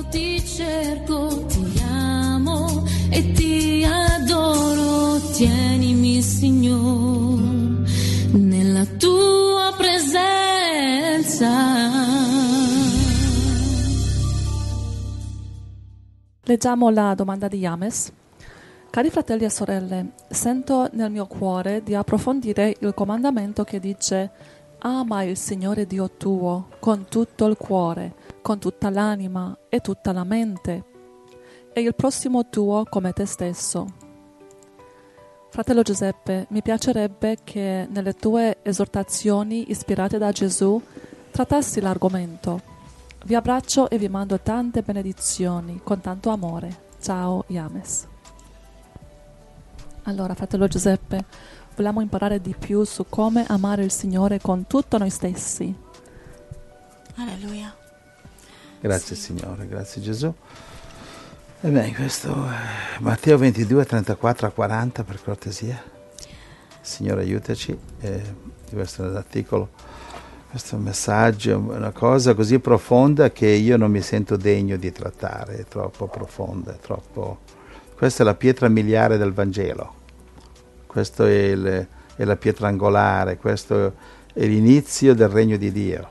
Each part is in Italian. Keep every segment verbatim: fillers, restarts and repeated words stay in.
ti cerco, ti amo e ti adoro. Tienimi, Signore, nella tua presenza. Leggiamo la domanda di James. Cari fratelli e sorelle, sento nel mio cuore di approfondire il comandamento che dice: ama il Signore Dio tuo con tutto il cuore, con tutta l'anima e tutta la mente, e il prossimo tuo come te stesso. Fratello Giuseppe, mi piacerebbe che nelle tue esortazioni ispirate da Gesù trattassi l'argomento. Vi abbraccio e vi mando tante benedizioni con tanto amore. Ciao, James. Allora, fratello Giuseppe, vogliamo imparare di più su come amare il Signore con tutto noi stessi. Alleluia. Grazie, sì. Signore, grazie Gesù. Ebbene, questo è Matteo ventidue, trentaquattro a quaranta, per cortesia. Signore, aiutaci. Eh, questo è l'articolo, questo messaggio è una cosa così profonda che io non mi sento degno di trattare, è troppo profonda, è troppo... Questa è la pietra miliare del Vangelo, questo è, il, è la pietra angolare, questo è l'inizio del regno di Dio,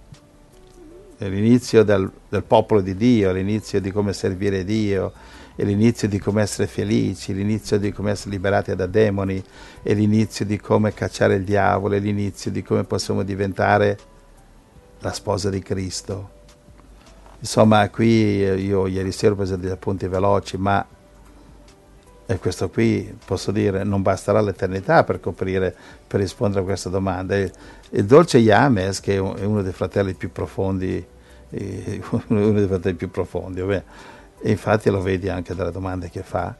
è l'inizio del, del popolo di Dio, l'inizio di come servire Dio, è l'inizio di come essere felici, l'inizio di come essere liberati da demoni, è l'inizio di come cacciare il diavolo, è l'inizio di come possiamo diventare la sposa di Cristo. Insomma, qui io ieri sera ho preso degli appunti veloci, ma e questo qui, posso dire, non basterà l'eternità per coprire, per rispondere a questa domanda. Il, il dolce James, che è uno dei fratelli più profondi, eh, uno dei fratelli più profondi, vabbè, e infatti lo vedi anche dalle domande che fa,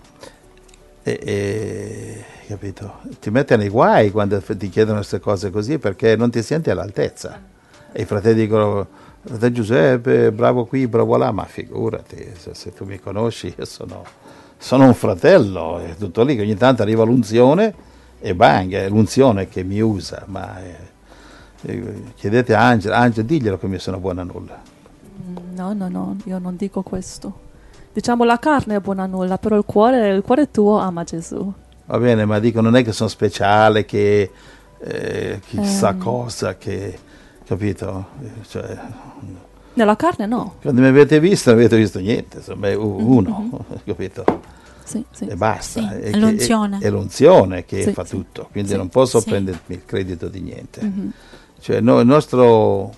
e, e, capito? Ti mette nei guai quando ti chiedono queste cose così, perché non ti senti all'altezza. E i fratelli dicono: fratello Giuseppe, bravo qui, bravo là, ma figurati, se, se tu mi conosci, io sono... sono un fratello, è tutto lì, che ogni tanto arriva l'unzione e bang, è l'unzione che mi usa, ma eh, eh, chiedete a Angelo, Angelo diglielo che mi sono buona a nulla. No, no, no, io non dico questo. Diciamo la carne è buona a nulla, però il cuore, il cuore tuo ama Gesù. Va bene, ma dico, non è che sono speciale, che eh, chissà eh. cosa, che, capito? Cioè, nella carne no. Quando mi avete visto non avete visto niente, insomma, è uno, mm-hmm. capito? Sì, sì. E basta. Sì, è, è l'unzione. È, è l'unzione che sì, fa sì. tutto, quindi sì. non posso sì. prendermi il credito di niente. Mm-hmm. Cioè, no, il nostro...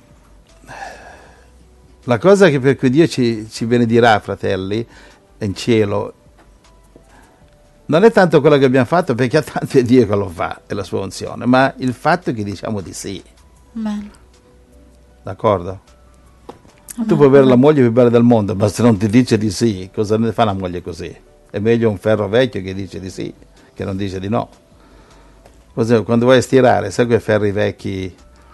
La cosa che per cui Dio ci, ci benedirà, fratelli, in cielo, non è tanto quello che abbiamo fatto, perché a tanto è Dio che lo fa, è la sua unzione, ma il fatto che diciamo di sì. Amen. D'accordo? Tu puoi avere la moglie più bella del mondo, ma se non ti dice di sì, cosa ne fa una moglie così? È meglio un ferro vecchio che dice di sì, che non dice di no. Quando vuoi stirare, sai quei ferri vecchi?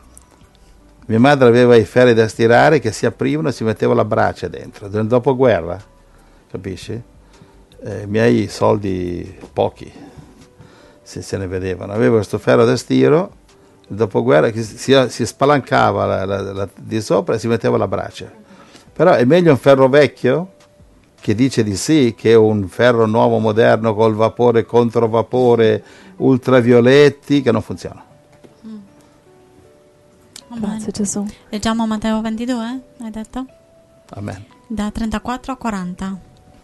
Mia madre aveva i ferri da stirare che si aprivano e si metteva la brace dentro, nel dopoguerra, capisci? Eh, I miei soldi, pochi, se se ne vedevano. Avevo questo ferro da stiro, il dopoguerra, che si, si spalancava la, la, la, di sopra e si metteva la brace. Però è meglio un ferro vecchio che dice di sì che un ferro nuovo, moderno, col vapore, controvapore, ultravioletti, che non funziona. Mm. Grazie Gesù. Leggiamo Matteo ventidue, hai detto? Amen. Da trentaquattro a quaranta.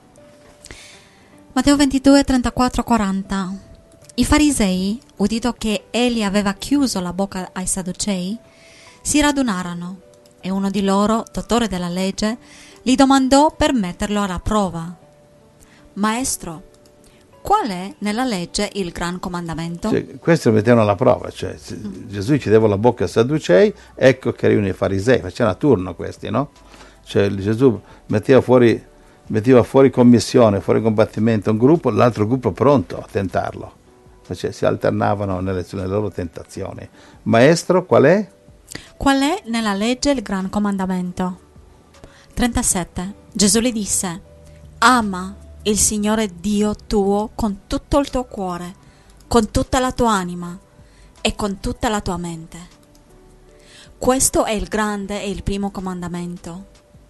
Matteo ventidue, trentaquattro a quaranta. I farisei, udito che egli aveva chiuso la bocca ai sadducei, si radunarono, e uno di loro, dottore della legge, gli domandò per metterlo alla prova: Maestro, qual è nella legge il gran comandamento? Cioè, questo lo mettevano alla prova, cioè mm. Gesù chiudeva la bocca ai sadducei, ecco che arrivano i farisei, facevano a turno questi, no? Cioè Gesù metteva fuori, metteva fuori commissione, fuori combattimento un gruppo, l'altro gruppo pronto a tentarlo. Cioè, si alternavano nelle, nelle loro tentazioni. Maestro, qual è? Qual è nella legge il gran comandamento? trentasette. Gesù gli disse: ama il Signore Dio tuo con tutto il tuo cuore, con tutta la tua anima e con tutta la tua mente. Questo è il grande e il primo comandamento.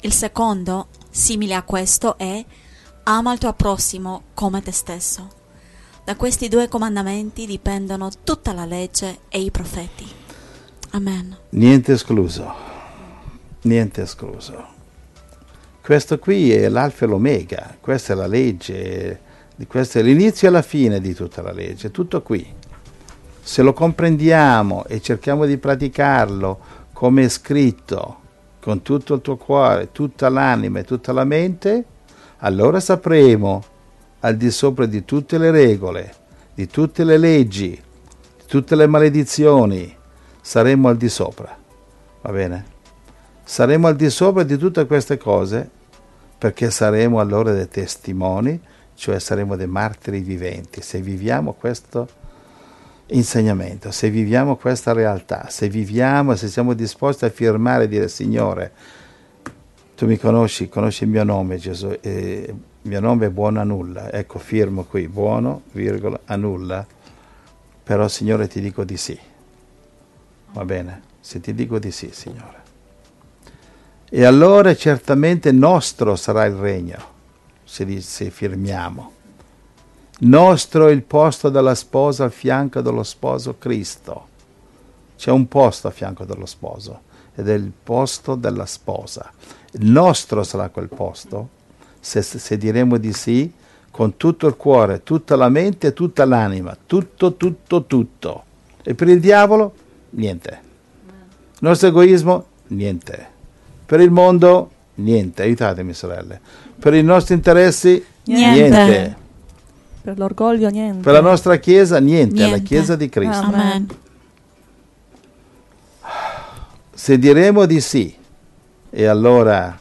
Il secondo, simile a questo, è ama il tuo prossimo come te stesso. Da questi due comandamenti dipendono tutta la legge e i profeti. Amen. Niente escluso, niente escluso. Questo qui è l'alfa e l'omega, questa è la legge, questo è l'inizio e la fine di tutta la legge, tutto qui. Se lo comprendiamo e cerchiamo di praticarlo come è scritto, con tutto il tuo cuore, tutta l'anima e tutta la mente, allora sapremo, al di sopra di tutte le regole, di tutte le leggi, di tutte le maledizioni, saremo al di sopra, va bene? Saremo al di sopra di tutte queste cose perché saremo allora dei testimoni, cioè saremo dei martiri viventi. Se viviamo questo insegnamento, se viviamo questa realtà, se viviamo, se siamo disposti a firmare e dire Signore, tu mi conosci, conosci il mio nome Gesù, e il mio nome è buono a nulla, ecco firmo qui, buono, virgola, a nulla, però Signore ti dico di sì, va bene? Se ti dico di sì Signore. E allora certamente nostro sarà il regno, se, se firmiamo. Nostro è il posto della sposa al fianco dello sposo Cristo. C'è un posto a fianco dello sposo ed è il posto della sposa. Il nostro sarà quel posto se, se diremo di sì con tutto il cuore, tutta la mente e tutta l'anima. Tutto, tutto, tutto. E per il diavolo? Niente. Il nostro egoismo? Niente. Per il mondo? Niente. Aiutatemi sorelle. Per i nostri interessi? Niente. Niente. Per l'orgoglio niente. Per la nostra Chiesa niente, Niente. la Chiesa di Cristo. Amen. Se diremo di sì, e allora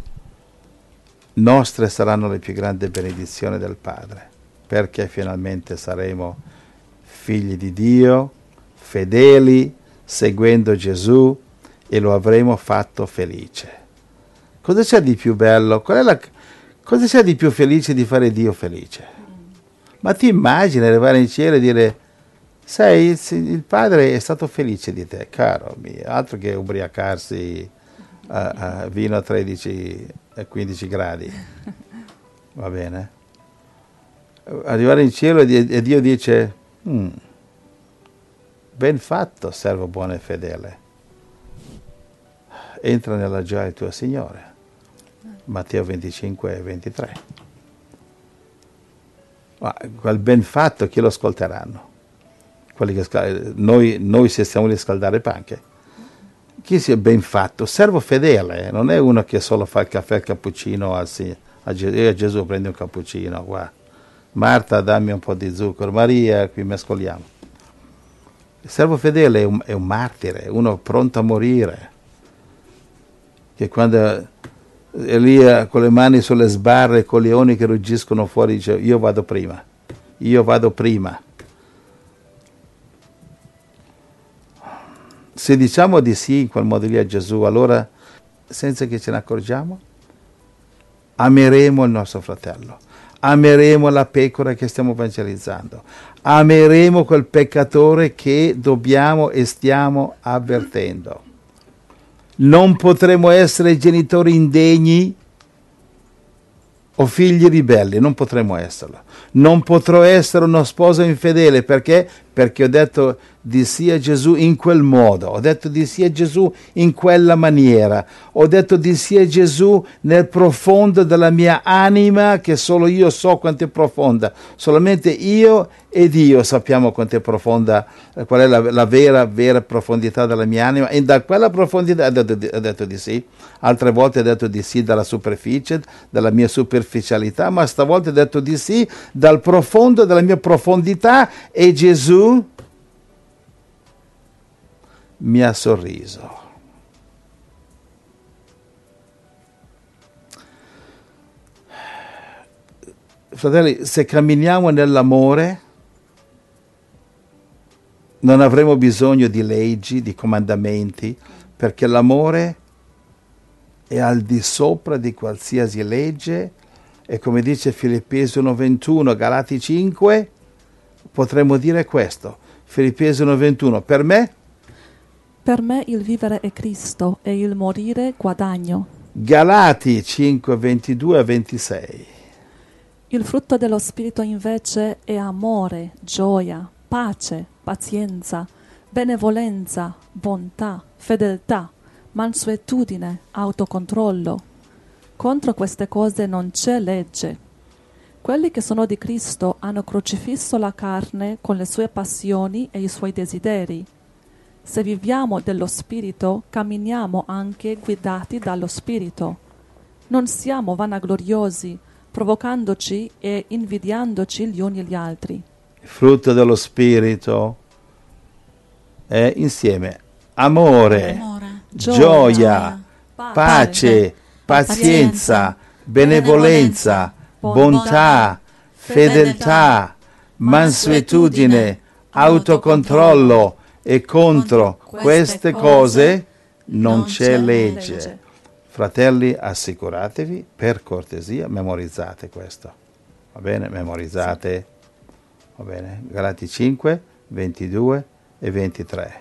nostre saranno le più grandi benedizioni del Padre, perché finalmente saremo figli di Dio, fedeli, seguendo Gesù, e lo avremo fatto felice. Cosa c'è di più bello? Qual è la, cosa c'è di più felice di fare Dio felice? Ma ti immagini arrivare in cielo e dire, sai, il Padre è stato felice di te, caro mio, altro che ubriacarsi a, a vino a tredici e quindici gradi, va bene? Arrivare in cielo e, e Dio dice, mm, ben fatto, servo buono e fedele, entra nella gioia del tuo Signore. Matteo venticinque e ventitré. Ma quel ben fatto chi lo ascolteranno? Quelli che noi, noi se stiamo a scaldare panche. Chi sia ben fatto? Servo fedele, non è uno che solo fa il caffè, il cappuccino, a, a, Gesù, a Gesù prende un cappuccino qua. Marta dammi un po' di zucchero, Maria qui mescoliamo. Il servo fedele è un, è un martire, uno pronto a morire, che quando Elia con le mani sulle sbarre, con i leoni che ruggiscono fuori, dice io vado prima, io vado prima. Se diciamo di sì in quel modo lì a Gesù, allora senza che ce ne accorgiamo ameremo il nostro fratello, ameremo la pecora che stiamo evangelizzando, ameremo quel peccatore che dobbiamo e stiamo avvertendo. Non potremo essere genitori indegni o figli ribelli, non potremo esserlo. Non potrò essere uno sposo infedele, perché? Perché ho detto di sì a Gesù in quel modo, ho detto di sì a Gesù in quella maniera, ho detto di sì a Gesù nel profondo della mia anima, che solo io so quanto è profonda, solamente io e Dio sappiamo quanto è profonda, qual è la, la vera, vera profondità della mia anima, e da quella profondità ho detto, ho detto di sì, altre volte ho detto di sì dalla superficie, dalla mia superficialità, ma stavolta ho detto di sì dal profondo della mia profondità, e Gesù mi ha sorriso. Fratelli, se camminiamo nell'amore non avremo bisogno di leggi, di comandamenti, perché l'amore è al di sopra di qualsiasi legge, e come dice Filippesi uno ventuno, Galati cinque, potremmo dire questo, Filippesi uno ventuno, per me Per me il vivere è Cristo e il morire guadagno. Galati cinque, ventidue a ventisei. Il frutto dello Spirito invece è amore, gioia, pace, pazienza, benevolenza, bontà, fedeltà, mansuetudine, autocontrollo. Contro queste cose non c'è legge. Quelli che sono di Cristo hanno crocifisso la carne con le sue passioni e i suoi desideri. Se viviamo dello Spirito, camminiamo anche guidati dallo Spirito. Non siamo vanagloriosi, provocandoci e invidiandoci gli uni gli altri. Il frutto dello Spirito è insieme amore, Amore, gioia, gioia, pace, pace, pazienza, pazienza, benevolenza, bontà, fedeltà, mansuetudine, autocontrollo, e contro queste cose non c'è legge. Fratelli, assicuratevi, per cortesia, memorizzate questo. Va bene? Memorizzate. Va bene? Galati cinque, ventidue e ventitré.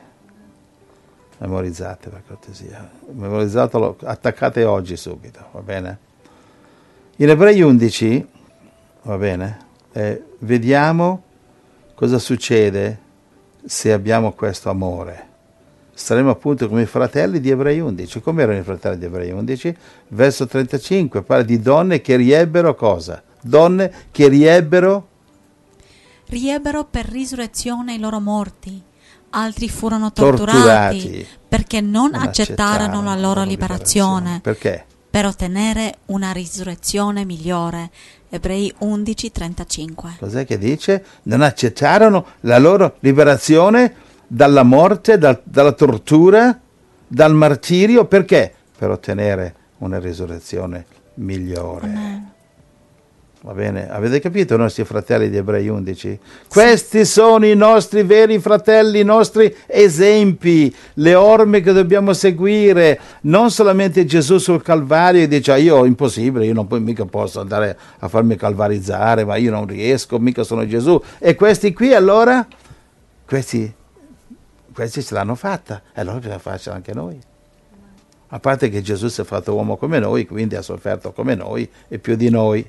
Memorizzate per cortesia. Memorizzatelo, attaccate oggi subito, va bene? In Ebrei undici, va bene? Eh, vediamo cosa succede se abbiamo questo amore. Saremo appunto come i fratelli di Ebrei undici. Come erano i fratelli di Ebrei undici? Verso trentacinque parla di donne che riebbero cosa? Donne che riebbero riebbero per risurrezione i loro morti, altri furono torturati, torturati perché non, non accettarono la loro liberazione, Perché? per ottenere una risurrezione migliore. Ebrei undici, trentacinque. Cos'è che dice? Non accettarono la loro liberazione dalla morte, dal, dalla tortura, dal martirio. Perché? Per ottenere una risurrezione migliore. Amen. Va bene? Avete capito i nostri fratelli di Ebrei undici? Questi sono i nostri veri fratelli, i nostri esempi, le orme che dobbiamo seguire. Non solamente Gesù sul Calvario dice: ah, io è impossibile, io non poi mica posso andare a farmi calvarizzare, ma io non riesco, mica sono Gesù. E questi qui allora? Questi, questi ce l'hanno fatta, e allora bisogna farcela anche noi. A parte che Gesù si è fatto uomo come noi, quindi ha sofferto come noi e più di noi.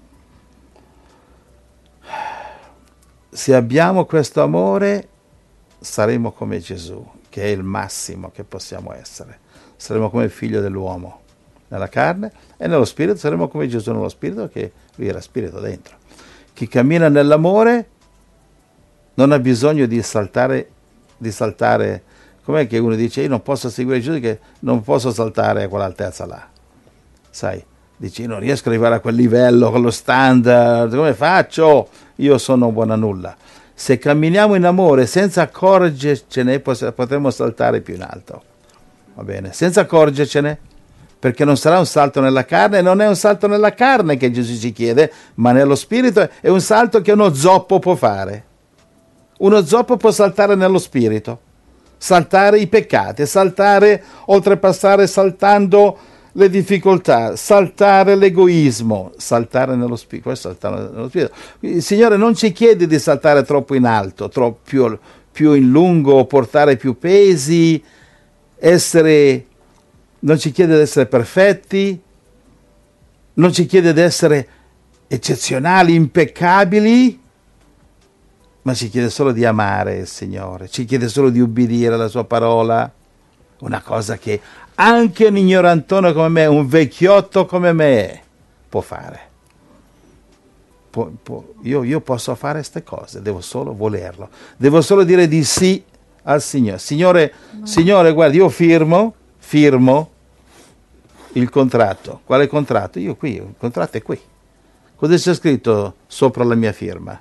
Se abbiamo questo amore, saremo come Gesù, che è il massimo che possiamo essere. Saremo come il figlio dell'uomo nella carne, e nello spirito saremo come Gesù nello spirito, che lui era spirito dentro. Chi cammina nell'amore non ha bisogno di saltare, di saltare. Com'è che uno dice: io non posso seguire Gesù, che non posso saltare a quell'altezza là? Sai, dici: io non riesco ad arrivare a quel livello, con lo standard, come faccio? Io sono buona a nulla. Se camminiamo in amore senza accorgercene, potremo saltare più in alto. Va bene? Senza accorgercene, perché non sarà un salto nella carne, non è un salto nella carne che Gesù ci chiede, ma nello spirito è un salto che uno zoppo può fare. Uno zoppo può saltare nello spirito, saltare i peccati, saltare, oltrepassare saltando le difficoltà, saltare l'egoismo, saltare nello spirito. Questo è saltare nello spirito. Il Signore non ci chiede di saltare troppo in alto, troppo più, più in lungo, portare più pesi, essere, non ci chiede di essere perfetti, non ci chiede di essere eccezionali, impeccabili, ma ci chiede solo di amare il Signore, ci chiede solo di ubbidire alla sua parola, una cosa che anche un ignorantone come me, un vecchiotto come me, può fare. Può, può, io, io posso fare queste cose, devo solo volerlo, devo solo dire di sì al Signore. Signore, no. Signore, guardi, io firmo, firmo il contratto. Quale contratto? Io qui, il contratto è qui. Cosa c'è scritto sopra la mia firma?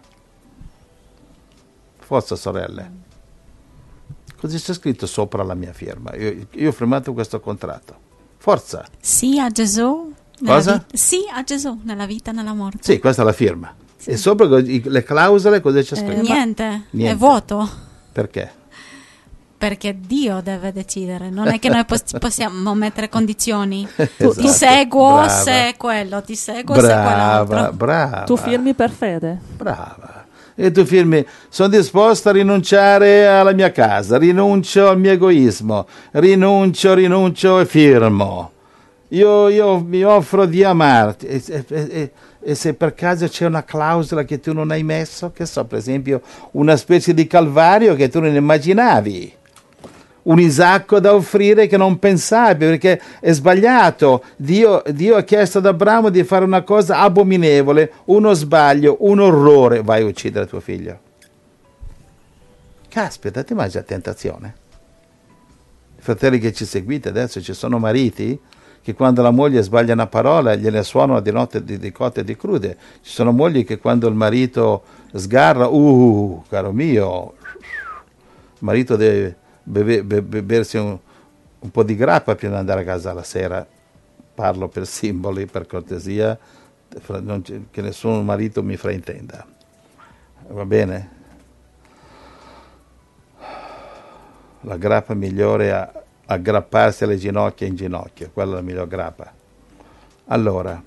Forza, sorelle. Cosa c'è scritto sopra la mia firma? Io, io ho firmato questo contratto. Forza. Sì a Gesù. Cosa? Vita. Sì a Gesù, nella vita e nella morte. Sì, questa è la firma. Sì. E sopra le clausole cosa c'è scritto? Eh, niente, niente, è vuoto. Perché? Perché Dio deve decidere, non è che noi pos- possiamo mettere condizioni. Esatto. Ti seguo Brava. se è quello, ti seguo brava, se è quell'altro. Brava. Tu firmi per fede. Brava. E tu firmi: sono disposto a rinunciare alla mia casa, rinuncio al mio egoismo, rinuncio, rinuncio e firmo. io, io mi offro di amarti, e, e, e, e se per caso c'è una clausola che tu non hai messo, che so, per esempio una specie di calvario che tu non immaginavi, un Isacco da offrire che non pensavi perché è sbagliato. Dio, Dio ha chiesto ad Abramo di fare una cosa abominevole, uno sbaglio, un orrore, vai a uccidere tuo figlio. Caspita, ti immagini la tentazione? Fratelli che ci seguite adesso, ci sono mariti che quando la moglie sbaglia una parola gliene suonano di notte di, di cotte e di crude. Ci sono mogli che quando il marito sgarra, uh, caro mio, il marito deve beve, beve, bersi un, un po' di grappa prima di andare a casa la sera. Parlo per simboli, per cortesia, non, che nessun marito mi fraintenda. Va bene? La grappa migliore è aggrapparsi alle ginocchia in ginocchio, quella è la miglior grappa. Allora,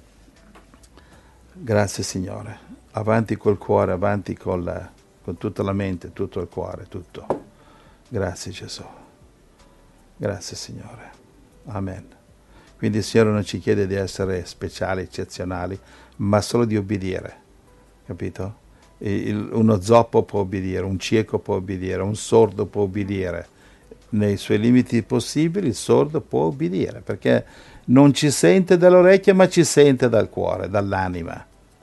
grazie Signore, avanti col cuore, avanti con, la, con tutta la mente, tutto il cuore, tutto. Grazie Gesù, grazie Signore, amen. Quindi il Signore non ci chiede di essere speciali, eccezionali, ma solo di obbedire, capito? Il, uno zoppo può obbedire, un cieco può obbedire, un sordo può obbedire. Nei suoi limiti possibili il sordo può obbedire, perché non ci sente dall'orecchio ma ci sente dal cuore, dall'anima.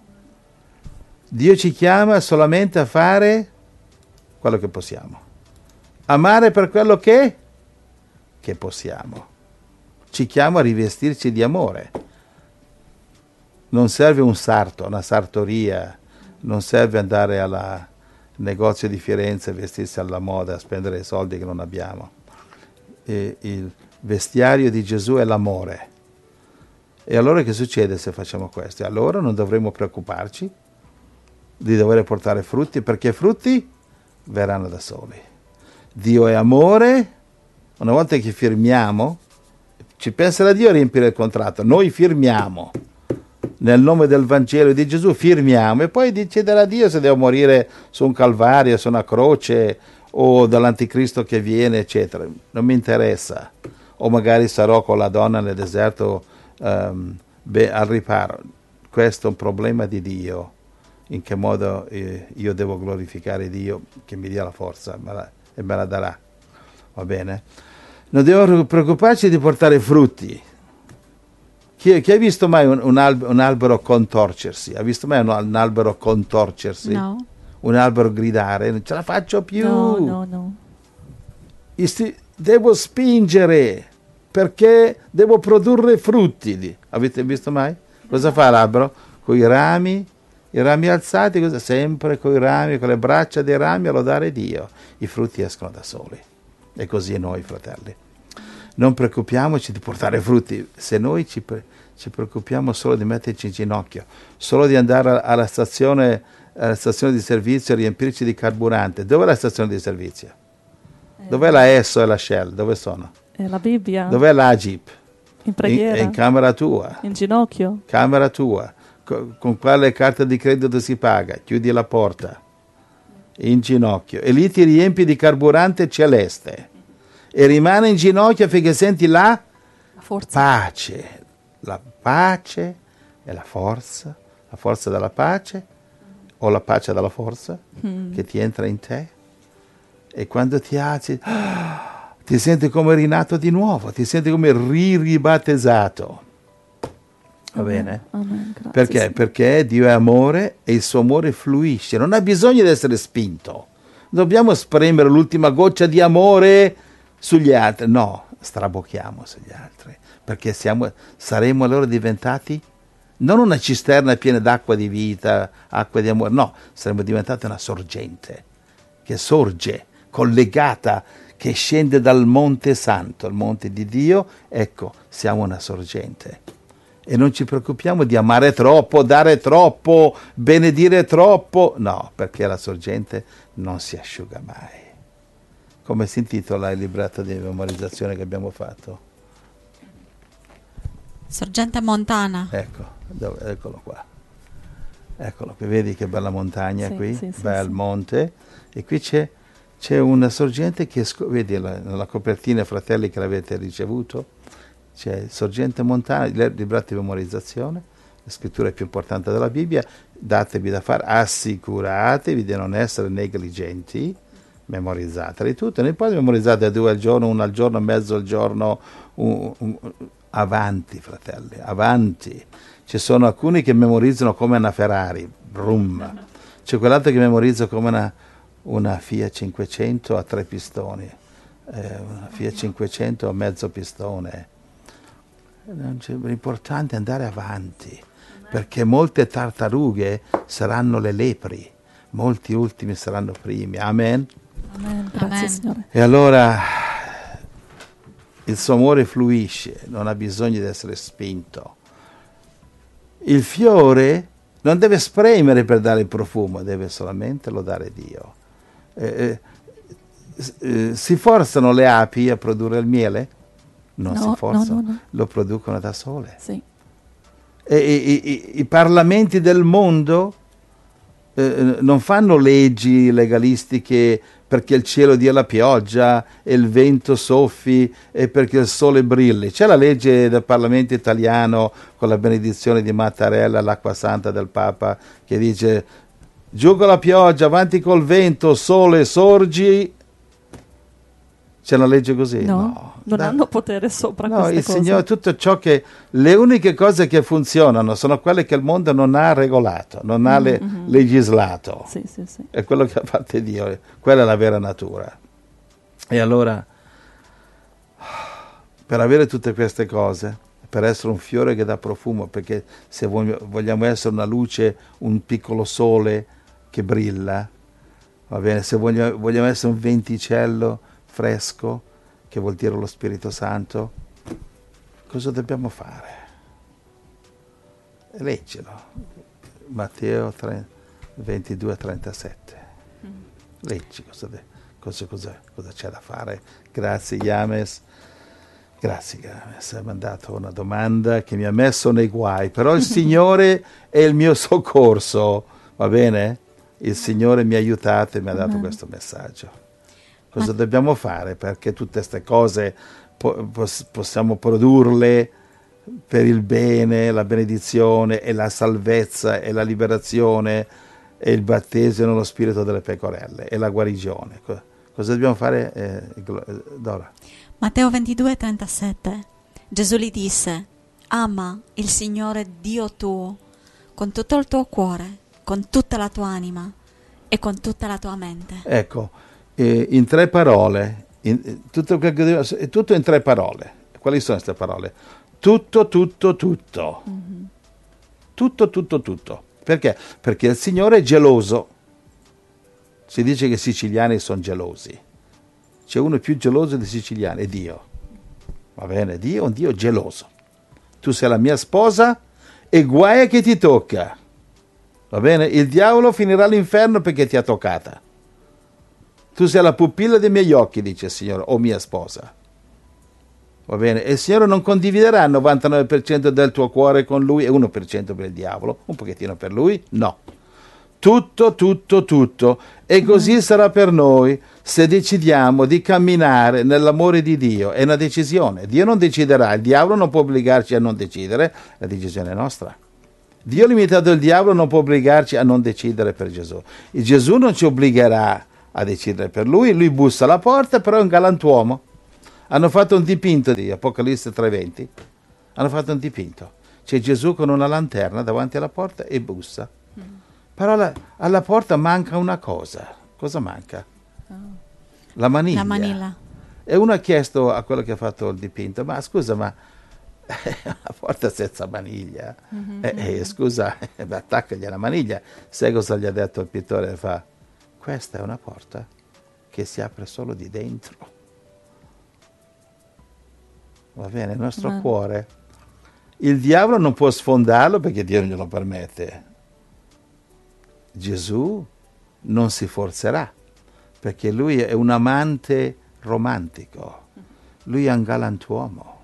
Dio ci chiama solamente a fare quello che possiamo, amare per quello che, che possiamo. Ci chiama a rivestirci di amore. Non serve un sarto, una sartoria, non serve andare al negozio di Firenze e vestirsi alla moda, a spendere i soldi che non abbiamo. E il vestiario di Gesù è l'amore. E allora che succede se facciamo questo? Allora non dovremo preoccuparci di dover portare frutti, perché frutti verranno da soli. Dio è amore. Una volta che firmiamo, ci penserà Dio a riempire il contratto. Noi firmiamo. Nel nome del Vangelo di Gesù firmiamo e poi deciderà Dio se devo morire su un calvario, su una croce o dall'anticristo che viene, eccetera. Non mi interessa. O magari sarò con la donna nel deserto um, beh, al riparo. Questo è un problema di Dio. In che modo eh, io devo glorificare Dio che mi dia la forza me la, e me la darà. Va bene? Non devo preoccuparci di portare frutti. Chi, chi ha visto mai un, un, albero, un albero contorcersi? Ha visto mai un, un albero contorcersi? No. Un albero gridare? Non ce la faccio più. No, no, no. Isti, devo spingere perché devo produrre frutti. Avete visto mai? Cosa fa l'albero? Con i rami, i rami alzati, cosa? Sempre con i rami, con le braccia dei rami a lodare Dio. I frutti escono da soli. E così noi, fratelli. Non preoccupiamoci di portare frutti. Se noi ci, ci preoccupiamo solo di metterci in ginocchio, solo di andare alla stazione, alla stazione di servizio e riempirci di carburante. Dov'è la stazione di servizio? Eh. Dov'è la Esso e la Shell? Dove sono? È la Bibbia. Dov'è l'Agip? In preghiera. In, in camera tua. In ginocchio. Camera tua. Con, con quale carta di credito si paga? Chiudi la porta. In ginocchio. E lì ti riempi di carburante celeste. E rimane in ginocchio finché senti la, la forza. pace. La pace e la forza. La forza della pace o la pace della forza mm. che ti entra in te. E quando ti alzi, ah, ti senti come rinato di nuovo, ti senti come riribattezzato. Va Amen. bene? Amen. Grazie, Perché? sì. Perché Dio è amore e il suo amore fluisce. Non ha bisogno di essere spinto. Dobbiamo spremere l'ultima goccia di amore sugli altri. No, strabocchiamo sugli altri. Perché siamo, saremo allora diventati non una cisterna piena d'acqua di vita, acqua di amore. No, saremo diventati una sorgente che sorge, collegata, che scende dal Monte Santo, il Monte di Dio. Ecco, siamo una sorgente. E non ci preoccupiamo di amare troppo, dare troppo, benedire troppo. No, perché la sorgente non si asciuga mai. Come si intitola il libretto di memorizzazione che abbiamo fatto? Sorgente montana. Ecco, dove, eccolo qua. Eccolo qui, vedi che bella montagna sì, qui, sì, sì, bel sì. monte. E qui c'è, c'è una sorgente che, vedi la, la copertina, fratelli, che l'avete ricevuto? C'è Sorgente Montana, il libro di memorizzazione, la scrittura più importante della Bibbia, datevi da fare, assicuratevi di non essere negligenti, memorizzateli tutte, non poi memorizzate due al giorno, uno al giorno, mezzo al giorno, un, un, avanti fratelli, avanti. Ci sono alcuni che memorizzano come una Ferrari, brum. C'è quell'altro che memorizza come una, una Fiat cinquecento a tre pistoni, eh, una Fiat cinquecento a mezzo pistone. L'importante è andare avanti, perché molte tartarughe saranno le lepri, molti ultimi saranno primi. Amen. Amen. Grazie, Amen. Signore. E allora il suo amore fluisce, non ha bisogno di essere spinto. Il fiore non deve spremere per dare il profumo, deve solamente lodare Dio. Eh, eh, si forzano le api a produrre il miele? Non No, si forzano, no, no, no. lo producono da sole. Sì. E, i, i, i parlamenti del mondo eh, non fanno leggi legalistiche perché il cielo dia la pioggia e il vento soffi e perché il sole brilli. C'è la legge del Parlamento italiano con la benedizione di Mattarella, l'acqua santa del Papa, che dice: giù con la pioggia, avanti col vento, sole, sorgi. C'è una legge così? No, No. non Da- hanno potere sopra No, queste il cose. Signore, tutto ciò che, le uniche cose che funzionano sono quelle che il mondo non ha regolato, non ha le- Mhm. legislato. Sì, sì, sì. È quello che ha fatto Dio, quella è la vera natura. E allora, per avere tutte queste cose, per essere un fiore che dà profumo, perché se voglio- vogliamo essere una luce, un piccolo sole che brilla, va bene, se voglio- vogliamo essere un venticello fresco, che vuol dire lo Spirito Santo, cosa dobbiamo fare? Leggilo. Matteo tre, ventidue trentasette. Leggi cosa, de- cosa, cosa, cosa c'è da fare. Grazie Yames. Grazie Yames. Mi ha mandato una domanda che mi ha messo nei guai, però il Signore è il mio soccorso, va bene? Il Signore mi ha aiutato e mi ha dato Amen. questo messaggio. Cosa dobbiamo fare? Perché tutte queste cose po- pos- possiamo produrle per il bene, la benedizione e la salvezza e la liberazione e il battesimo nello spirito delle pecorelle e la guarigione. Co- Cosa dobbiamo fare, eh, Glo- eh, Dora? Matteo ventidue trentasette. Gesù gli disse: ama il Signore Dio tuo con tutto il tuo cuore, con tutta la tua anima e con tutta la tua mente. Ecco, eh, in tre parole, in, eh, tutto, quel che devo- è tutto in tre parole. Quali sono queste parole? Tutto, tutto, tutto. Tutto, tutto, tutto. Perché? Perché il Signore è geloso. Si dice che i siciliani sono gelosi. C'è uno più geloso dei siciliani, è Dio. Va bene? Dio è un Dio geloso. Tu sei la mia sposa e guai a che ti tocca. Va bene? Il diavolo finirà all'inferno perché ti ha toccata. Tu sei la pupilla dei miei occhi, dice il Signore, o mia sposa. Va bene? E il Signore non condividerà il novantanove per cento del tuo cuore con Lui e uno per cento per il diavolo, un pochettino per Lui? No. Tutto, tutto, tutto. E così sarà per noi se decidiamo di camminare nell'amore di Dio. È una decisione. Dio non deciderà, il diavolo non può obbligarci a non decidere, la decisione è nostra. Dio, limitato il diavolo, non può obbligarci a non decidere per Gesù. E Gesù non ci obbligherà a decidere per Lui, Lui bussa alla porta, però è un galantuomo. Hanno fatto un dipinto di Apocalisse tre venti, hanno fatto un dipinto. C'è Gesù con una lanterna davanti alla porta e bussa. Però alla, alla porta manca una cosa. Cosa manca? La maniglia. La manilla. E uno ha chiesto a quello che ha fatto il dipinto: ma scusa, ma la porta senza maniglia? Eh, eh, scusa, attaccagli la maniglia. Sai cosa gli ha detto il pittore? Fa: questa è una porta che si apre solo di dentro. Va bene, il nostro Amen. cuore. Il diavolo non può sfondarlo perché Dio non glielo permette. Gesù non si forzerà perché lui è un amante romantico. Lui è un galantuomo.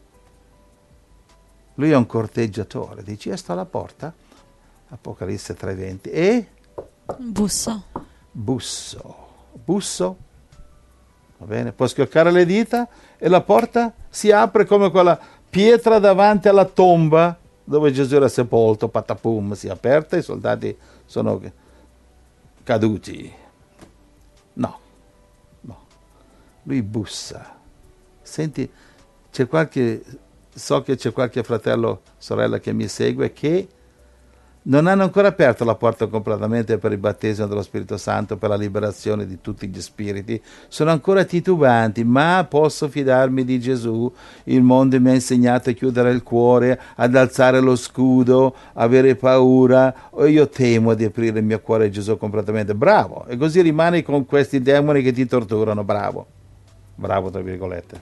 Lui è un corteggiatore. Dici: io sto alla porta, Apocalisse tre venti, e Busso. busso. Busso. Va bene? Può schioccare le dita e la porta si apre come quella pietra davanti alla tomba dove Gesù era sepolto, patapum, si è aperta e i soldati sono caduti. No, no. Lui bussa. Senti, c'è qualche, so che c'è qualche fratello, sorella che mi segue che non hanno ancora aperto la porta completamente per il battesimo dello Spirito Santo, per la liberazione di tutti gli spiriti. Sono ancora titubanti, ma posso fidarmi di Gesù. Il mondo mi ha insegnato a chiudere il cuore, ad alzare lo scudo, avere paura. O io temo di aprire il mio cuore a Gesù completamente. Bravo! E così rimani con questi demoni che ti torturano. Bravo! Bravo, tra virgolette.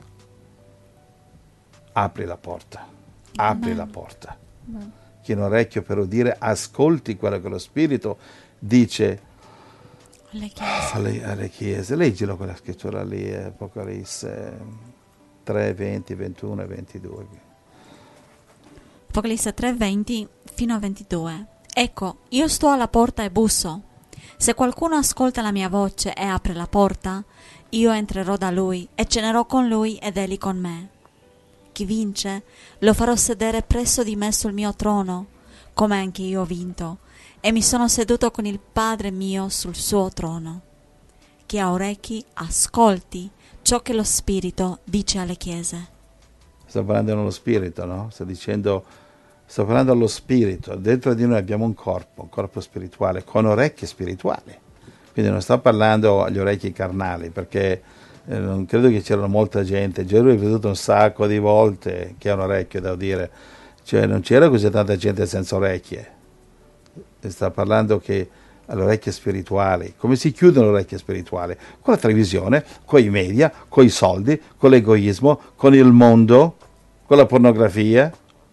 Apri la porta. Apri Amen. la porta. Amen. Chi ha un orecchio per udire, ascolti quello che lo Spirito dice alle chiese. alle, alle chiese. Leggilo quella scrittura lì, Apocalisse tre, venti, ventuno e ventidue. Apocalisse tre, venti fino a ventidue. Ecco, io sto alla porta e busso. Se qualcuno ascolta la mia voce e apre la porta, io entrerò da lui e cenerò con lui ed egli con me. Chi vince lo farò sedere presso di me sul mio trono, come anche io ho vinto, e mi sono seduto con il Padre mio sul suo trono. Chi ha orecchi, ascolti ciò che lo Spirito dice alle chiese. Sto parlando dello Spirito, no? Sto dicendo, sto parlando allo Spirito. Dentro di noi abbiamo un corpo, un corpo spirituale, con orecchie spirituali. Quindi non sto parlando agli orecchi carnali, perché Eh, non credo che c'era molta gente. Gesù è veduto un sacco di volte che ha un orecchio da udire, cioè non c'era così tanta gente senza orecchie. E sta parlando che alle orecchie spirituali. Come si chiudono le orecchie spirituali? Con la televisione, con i media, con i soldi, con l'egoismo, con il mondo, con la pornografia,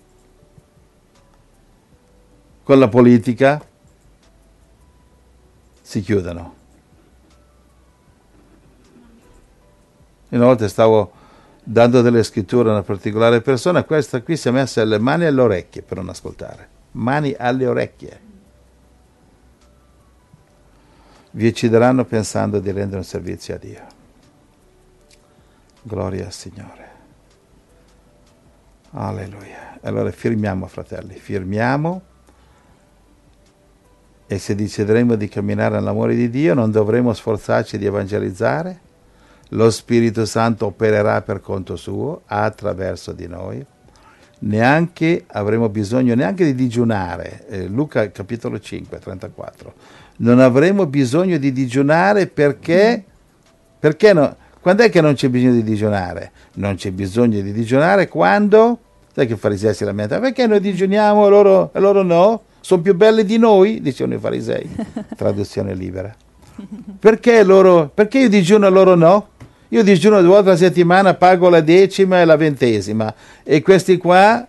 con la politica. Si chiudono. Una volta stavo dando delle scritture a una particolare persona, questa qui si è messa le mani alle orecchie per non ascoltare. Mani alle orecchie. Vi uccideranno pensando di rendere un servizio a Dio. Gloria al Signore. Alleluia. Allora firmiamo, fratelli, firmiamo, e se decideremo di camminare nell'amore di Dio non dovremo sforzarci di evangelizzare. Lo Spirito Santo opererà per conto suo, attraverso di noi. Neanche avremo bisogno neanche di digiunare. Eh, Luca capitolo cinque, trentaquattro. Non avremo bisogno di digiunare perché, perché no? Quando è che non c'è bisogno di digiunare? Non c'è bisogno di digiunare quando, sai che i farisei si lamentano, perché noi digiuniamo e loro, e loro no? Sono più belli di noi, dicevano i farisei. Traduzione libera. Perché loro, perché io digiuno e loro no? Io digiuno due volte alla settimana, pago la decima e la ventesima, e questi qua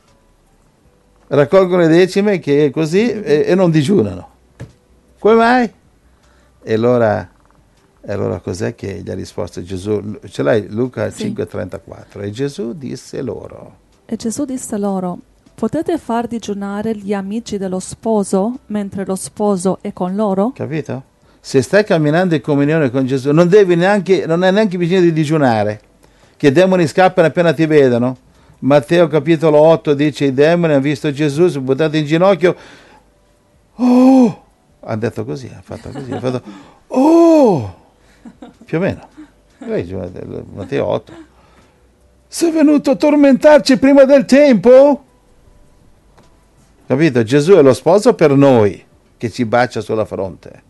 raccolgono le decime che così e, e non digiunano. Come mai? E allora, e allora cos'è che gli ha risposto Gesù? Ce l'hai Luca Sì. cinque trentaquattro. E Gesù disse loro. E Gesù disse loro: potete far digiunare gli amici dello sposo mentre lo sposo è con loro? Capito? Se stai camminando in comunione con Gesù, non devi neanche, non hai neanche bisogno di digiunare, che i demoni scappano appena ti vedono. Matteo capitolo otto dice: i demoni hanno visto Gesù, si sono buttati in ginocchio. Oh! Ha detto così, ha fatto così, ha fatto oh! Più o meno. Leggi Matteo otto. Sei venuto a tormentarci prima del tempo? Capito? Gesù è lo sposo per noi, che ci bacia sulla fronte.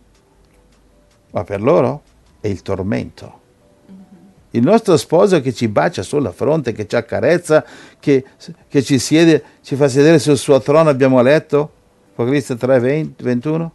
Ma per loro è il tormento. Il nostro sposo che ci bacia sulla fronte, che ci accarezza, che, che ci siede, ci fa sedere sul suo trono, abbiamo letto, Apocalisse tre, ventuno.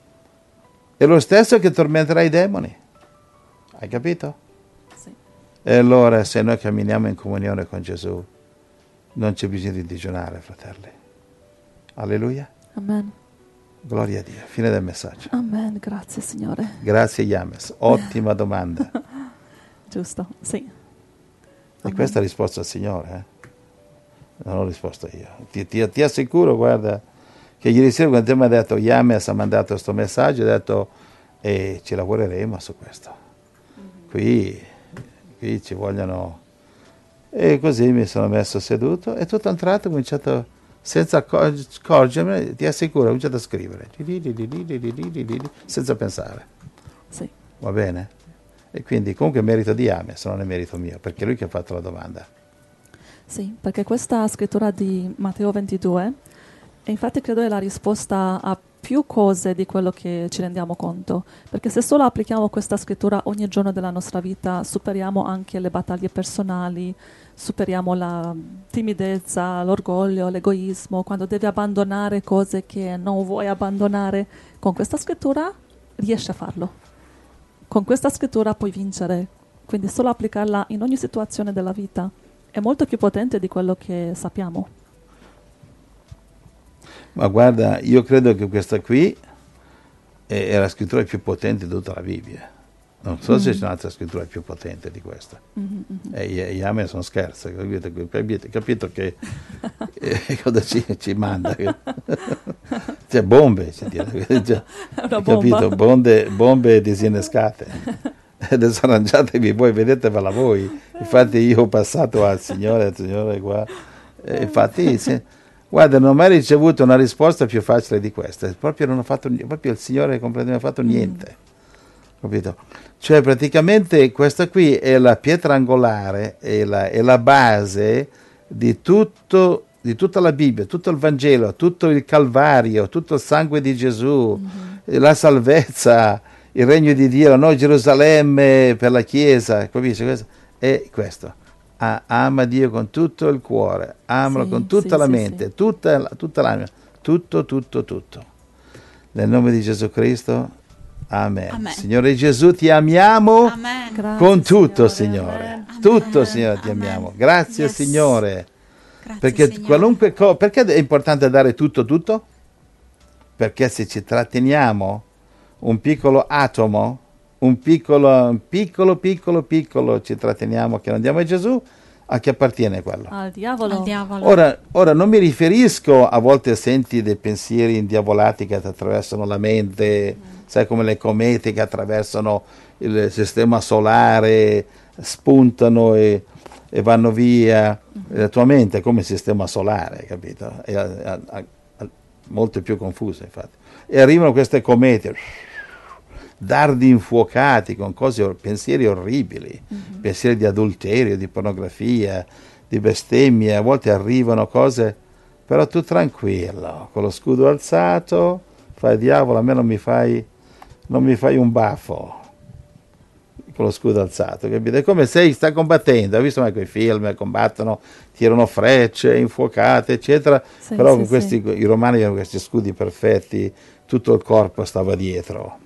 È lo stesso che tormenterà i demoni. Hai capito? Sì. E allora, se noi camminiamo in comunione con Gesù, non c'è bisogno di digiunare, fratelli. Alleluia. Amen. Gloria a Dio. Fine del messaggio. Amen, grazie Signore. Grazie Yames. Ottima domanda. Giusto, sì. E Amen. questa è la risposta al Signore, eh? Non ho risposto io. Ti, ti, ti assicuro, guarda, che ieri sera quando te mi ha detto, Yames ha mandato questo messaggio, ho detto, e ci lavoreremo su questo. Qui, qui ci vogliono... E così mi sono messo seduto e tutto a un tratto ho cominciato, senza accorgermi, ti assicuro, ho cominciato a scrivere, senza pensare. Sì. Va bene? E quindi comunque è merito di James, non è merito mio, perché è lui che ha fatto la domanda. Sì, perché questa scrittura di Matteo ventidue, e infatti credo è la risposta a più cose di quello che ci rendiamo conto, perché se solo applichiamo questa scrittura ogni giorno della nostra vita, superiamo anche le battaglie personali, superiamo la timidezza, l'orgoglio, l'egoismo, quando devi abbandonare cose che non vuoi abbandonare. Con questa scrittura riesci a farlo. Con questa scrittura puoi vincere, quindi solo applicarla in ogni situazione della vita è molto più potente di quello che sappiamo. Ma guarda, io credo che questa qui è, è la scrittura più potente di tutta la Bibbia. Non so mm. se c'è un'altra scrittura più potente di questa. Mm-hmm. E gli James sono scherzi, capito, capito, capito che eh, cosa ci, ci manda? Cioè bombe, ci dire, cioè, una capito? Bombe, bombe disinnescate. Adesso arrangiatevi voi, vedetevela voi. Infatti io ho passato al Signore, al Signore qua. E infatti... Se, guarda, non ho mai ricevuto una risposta più facile di questa. Proprio non ho fatto, proprio il Signore completamente non ha fatto niente. Mm. Capito? Cioè, praticamente questa qui è la pietra angolare, è la, è la base di tutto, di tutta la Bibbia, tutto il Vangelo, tutto il Calvario, tutto il sangue di Gesù, mm-hmm. la salvezza, il regno di Dio, la nuova Gerusalemme per la Chiesa, capisci? È questo. Ah, ama Dio con tutto il cuore, amalo sì, con tutta sì, la sì, mente, sì. Tutta, tutta l'anima, tutto, tutto, tutto. Nel nome di Gesù Cristo, amen. Amen. Signore Gesù, ti amiamo amen. Con Grazie, tutto, Signore. Signore. Tutto, amen. Signore, ti amen. Amiamo. Grazie, yes. Signore. Grazie, perché Signore. Qualunque cosa, perché è importante dare tutto, tutto? Perché se ci tratteniamo un piccolo atomo, un piccolo, un piccolo, piccolo, piccolo ci tratteniamo che non diamo a Gesù, a chi appartiene quello? Al diavolo. Al diavolo. Ora, ora non mi riferisco, a volte senti dei pensieri indiavolati che ti attraversano la mente, mm. sai come le comete che attraversano il sistema solare, spuntano e, e vanno via. Mm. La tua mente è come il sistema solare, capito? È a, a, a, a, molto più confusa, infatti. E arrivano queste comete, dardi infuocati con cose, pensieri orribili, mm-hmm. pensieri di adulterio, di pornografia, di bestemmie, a volte arrivano cose, però tu tranquillo, con lo scudo alzato, fai diavolo, a me non mi fai, non mi fai un baffo, con lo scudo alzato, capite? È come se sta combattendo, hai visto mai quei film, combattono, tirano frecce, infuocate, eccetera, sì, però sì, con questi, sì. i romani avevano questi scudi perfetti, tutto il corpo stava dietro.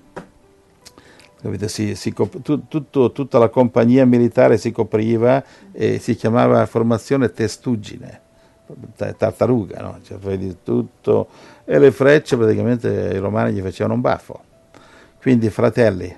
Si, si, tu, tutto, tutta la compagnia militare si copriva e si chiamava formazione testuggine, tartaruga, no? Cioè, vedi tutto, e le frecce praticamente i romani gli facevano un baffo. Quindi, fratelli,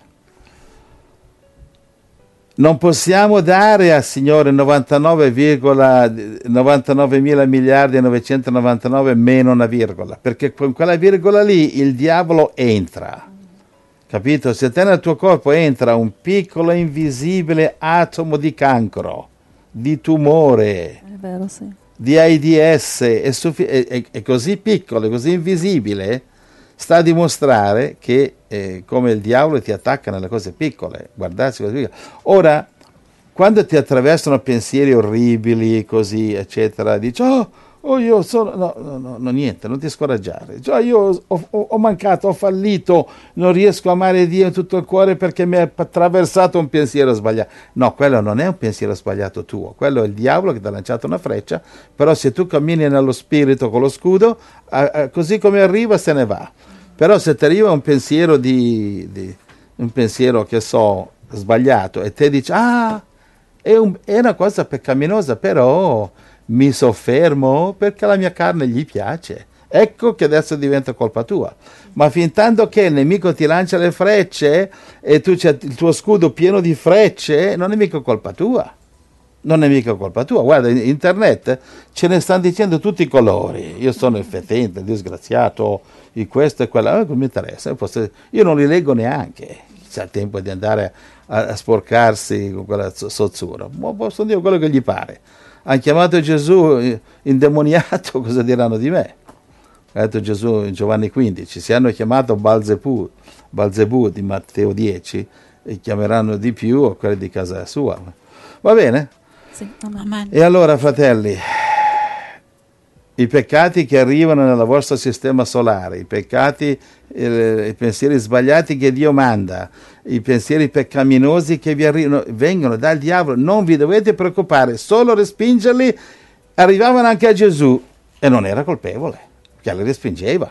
non possiamo dare al Signore novantanove virgola novantanove mila miliardi e novecentonovantanove meno una virgola, perché con quella virgola lì il diavolo entra. Capito? Se te nel tuo corpo entra un piccolo invisibile atomo di cancro, di tumore, è vero, sì. di AIDS, è, suffi- è, è, è così piccolo, è così invisibile, sta a dimostrare che eh, come il diavolo ti attacca nelle cose piccole. Guardarsi cose piccole. Ora, quando ti attraversano pensieri orribili, così, eccetera, dici, oh, oh io sono, no, no, no, no, niente, non ti scoraggiare, cioè, io ho, ho mancato, ho fallito, non riesco a amare Dio in tutto il cuore perché mi è attraversato un pensiero sbagliato. No, quello non è un pensiero sbagliato tuo, quello è il diavolo che ti ha lanciato una freccia, però se tu cammini nello spirito con lo scudo, a, a, così come arriva se ne va. Però se ti arriva un pensiero di, di un pensiero che so sbagliato e te dici, ah, è, un, è una cosa peccaminosa, però mi soffermo perché la mia carne gli piace, ecco che adesso diventa colpa tua. Ma fin tanto che il nemico ti lancia le frecce e tu c'è il tuo scudo pieno di frecce, non è mica colpa tua, non è mica colpa tua. Guarda, in internet ce ne stanno dicendo tutti i colori, io sono il fetente, il disgraziato, il questo e quello, non mi interessa, io non li leggo neanche, c'è il tempo di andare a, a sporcarsi con quella sozzura, ma possono dire quello che gli pare. hanno chiamato Gesù indemoniato, cosa diranno di me? Ha detto Gesù in Giovanni quindici, se hanno chiamato Balzebù, Balzebù di Matteo dieci, e chiameranno di più o quelli di casa sua. Va bene? Sì, amen. Amen. E allora, fratelli, i peccati che arrivano nel vostro sistema solare, i peccati, eh, i pensieri sbagliati che Dio manda, i pensieri peccaminosi che vi arrivano, vengono dal diavolo, non vi dovete preoccupare, solo respingerli. Arrivavano anche a Gesù e non era colpevole, che li respingeva.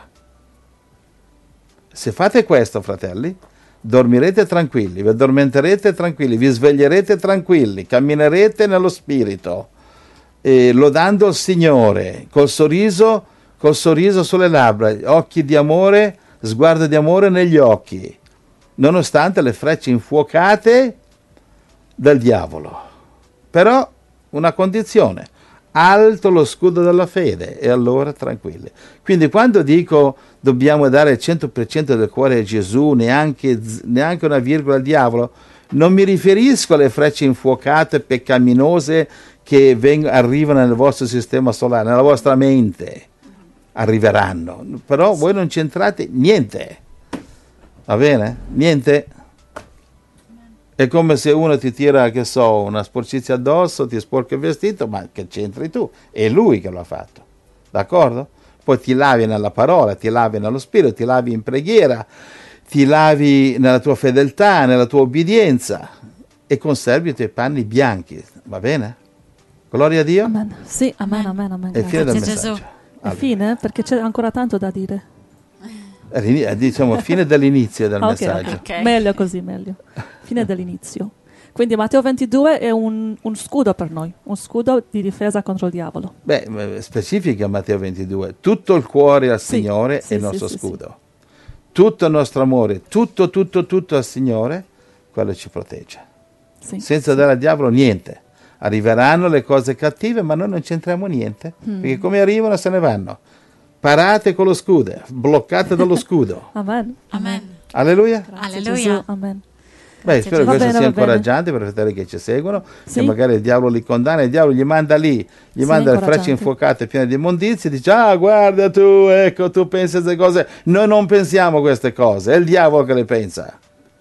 Se fate questo, fratelli, dormirete tranquilli, vi addormenterete tranquilli, vi sveglierete tranquilli, camminerete nello Spirito, eh, lodando il Signore, col sorriso, col sorriso sulle labbra, occhi di amore, sguardo di amore negli occhi, nonostante le frecce infuocate del diavolo. Però una condizione: alto lo scudo della fede, e allora tranquilli. Quindi quando dico dobbiamo dare il cento per cento del cuore a Gesù, neanche, neanche una virgola al diavolo, non mi riferisco alle frecce infuocate, peccaminose che veng- arrivano nel vostro sistema solare, nella vostra mente. Arriveranno, però voi non c'entrate niente. Va bene? Niente. È come se uno ti tira, che so, una sporcizia addosso, ti sporca il vestito, ma che c'entri tu? È lui che l'ha fatto, d'accordo? Poi ti lavi nella parola, ti lavi nello spirito, ti lavi in preghiera, ti lavi nella tua fedeltà, nella tua obbedienza, e conservi i tuoi panni bianchi, va bene? Gloria a Dio. Amen. Sì, amen, amen, amen. E fine del Grazie, messaggio. Gesù. È fine? Perché c'è ancora tanto da dire. Allora, diciamo fine dell'inizio del Ok, messaggio. ok. Meglio così, meglio. Fine dell'inizio. Quindi Matteo ventidue è un, un scudo per noi, un scudo di difesa contro il diavolo. Beh, specifica Matteo ventidue, tutto il cuore al Sì, Signore sì, è il sì, nostro sì, scudo. Tutto il nostro amore, tutto, tutto, tutto al Signore, quello ci protegge. Sì. Senza dare al diavolo niente. Arriveranno le cose cattive, ma noi non c'entriamo niente, Mm. perché come arrivano se ne vanno. Parate con lo scudo, bloccate dallo scudo. Amen. Amen. Alleluia. Grazie, Alleluia. Gesù. Amen. Beh, Grazie, spero che Va questo bene, sia va bene. incoraggiante per i fratelli che ci seguono, Sì. che magari il diavolo li condanna, il diavolo gli manda lì, gli Sì, manda le frecce incoraggiante. infuocate piene di immondizie, dice: ah, guarda tu, ecco, tu pensi a queste cose. Noi non pensiamo queste cose, è il diavolo che le pensa.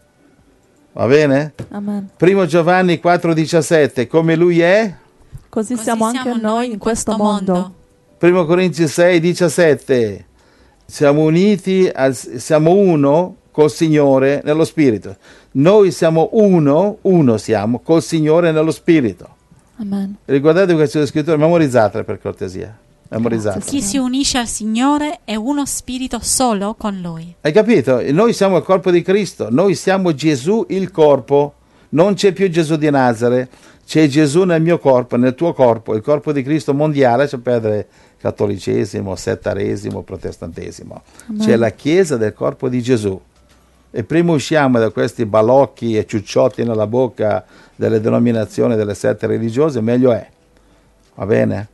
Va bene? Amen. Primo Giovanni quattro diciassette, come lui è? Così, Così siamo anche noi in questo mondo. Primo Corinzi sei diciassette, siamo uniti, al, siamo uno col Signore nello Spirito. Noi siamo uno, uno siamo col Signore nello Spirito. Amen. Riguardate queste scritture, memorizzatele per cortesia. Memorizzatele. Chi si unisce al Signore è uno spirito solo con Lui. Hai capito? Noi siamo il corpo di Cristo, noi siamo Gesù il corpo, non c'è più Gesù di Nazareth, c'è Gesù nel mio corpo, nel tuo corpo, il corpo di Cristo mondiale, c'è perdere cattolicesimo, settaresimo, protestantesimo. Amen. C'è la Chiesa del corpo di Gesù. E prima usciamo da questi balocchi e ciucciotti nella bocca delle denominazioni, delle sette religiose, meglio è. Va bene?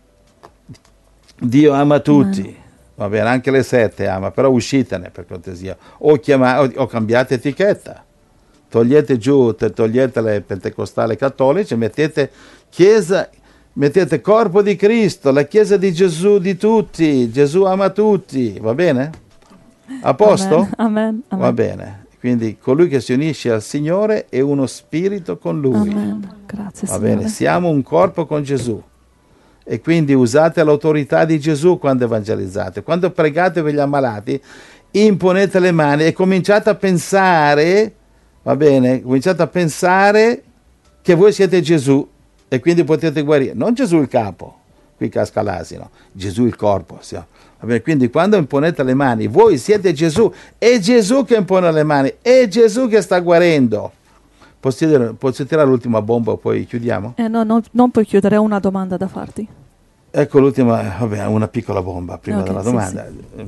Dio ama tutti. Amen. Va bene, anche le sette ama, però uscitene per cortesia. O, chiama, o, o cambiate etichetta. Togliete giù, togliete le pentecostali cattolici, mettete Chiesa, mettete corpo di Cristo, la Chiesa di Gesù di tutti. Gesù ama tutti, va bene? A posto? Amen. Amen. Va bene. Quindi colui che si unisce al Signore è uno spirito con Lui. Amen. Grazie, Va Signore. bene, siamo un corpo con Gesù. E quindi usate l'autorità di Gesù quando evangelizzate. Quando pregate per gli ammalati, imponete le mani e cominciate a pensare, va bene, cominciate a pensare che voi siete Gesù e quindi potete guarire. Non Gesù il capo, qui casca l'asino, Gesù il corpo. Sì. Va bene, quindi quando imponete le mani, voi siete Gesù, è Gesù che impone le mani, è Gesù che sta guarendo. Posso, dire, posso tirare l'ultima bomba poi chiudiamo? Eh, no, no, non puoi chiudere, ho una domanda da farti. Ecco l'ultima, vabbè, una piccola bomba prima Ok, della sì, domanda.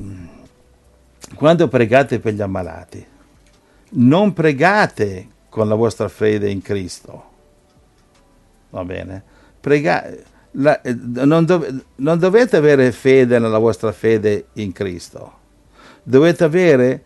Quando pregate per gli ammalati, non pregate con la vostra fede in Cristo, va bene? Prega, la, non, dov, non dovete avere fede nella vostra fede in Cristo, dovete avere,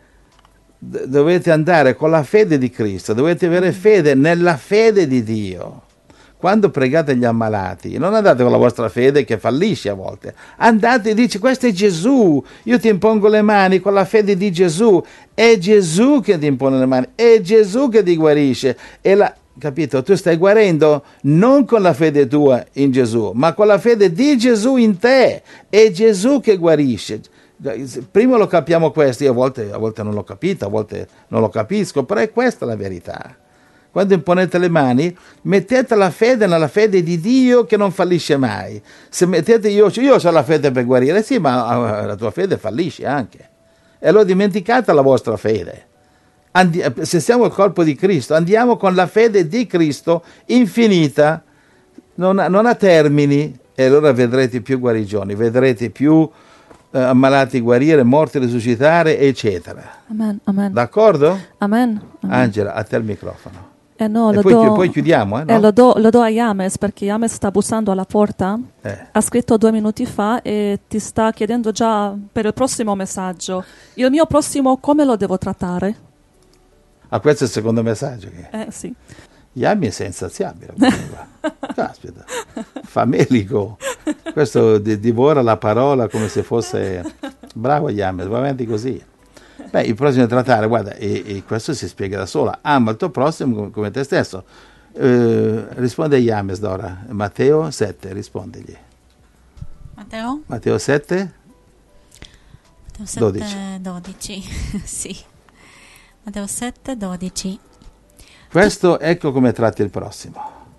dovete andare con la fede di Cristo, dovete avere fede nella fede di Dio. quando pregate gli ammalati, non andate con la vostra fede che fallisce a volte. Andate e dici, questo è Gesù, io ti impongo le mani con la fede di Gesù. È Gesù che ti impone le mani, è Gesù che ti guarisce. E la, capito? Tu stai guarendo non con la fede tua in Gesù, ma con la fede di Gesù in te. È Gesù che guarisce. Prima lo capiamo questo, io a volte, a volte non l'ho capito, a volte non lo capisco, però è questa la verità. Quando imponete le mani, mettete la fede nella fede di Dio che non fallisce mai. Se mettete io, io ho la fede per guarire, sì, ma la tua fede fallisce anche. E allora dimenticate la vostra fede. Andi- se siamo il corpo di Cristo, andiamo con la fede di Cristo infinita, non ha, non ha termini, e allora vedrete più guarigioni, vedrete più eh, ammalati guarire, morti risuscitare, eccetera. Amen, amen. D'accordo? Amen, amen. Angela, a te il microfono. Eh no, e lo poi, do, poi chiudiamo, eh, no? eh, lo, do, lo do a James perché James sta bussando alla porta, Eh. ha scritto due minuti fa e ti sta chiedendo già per il prossimo messaggio. Il mio prossimo come lo devo trattare? Ah, questo è il secondo messaggio. Che... Eh sì. Yami è sensaziabile. Caspita, famelico. Questo di- divora la parola come se fosse... Bravo Yami, va avanti così. Beh, il prossimo da trattare, guarda, e, e questo si spiega da sola. Ama il tuo prossimo come, come te stesso. Eh, risponde a Yames, Dora. Matteo sette, rispondegli. Matteo? Matteo sette? Matteo sette, dodici. dodici. Sì. Matteo sette, dodici. Questo ecco come tratti il prossimo.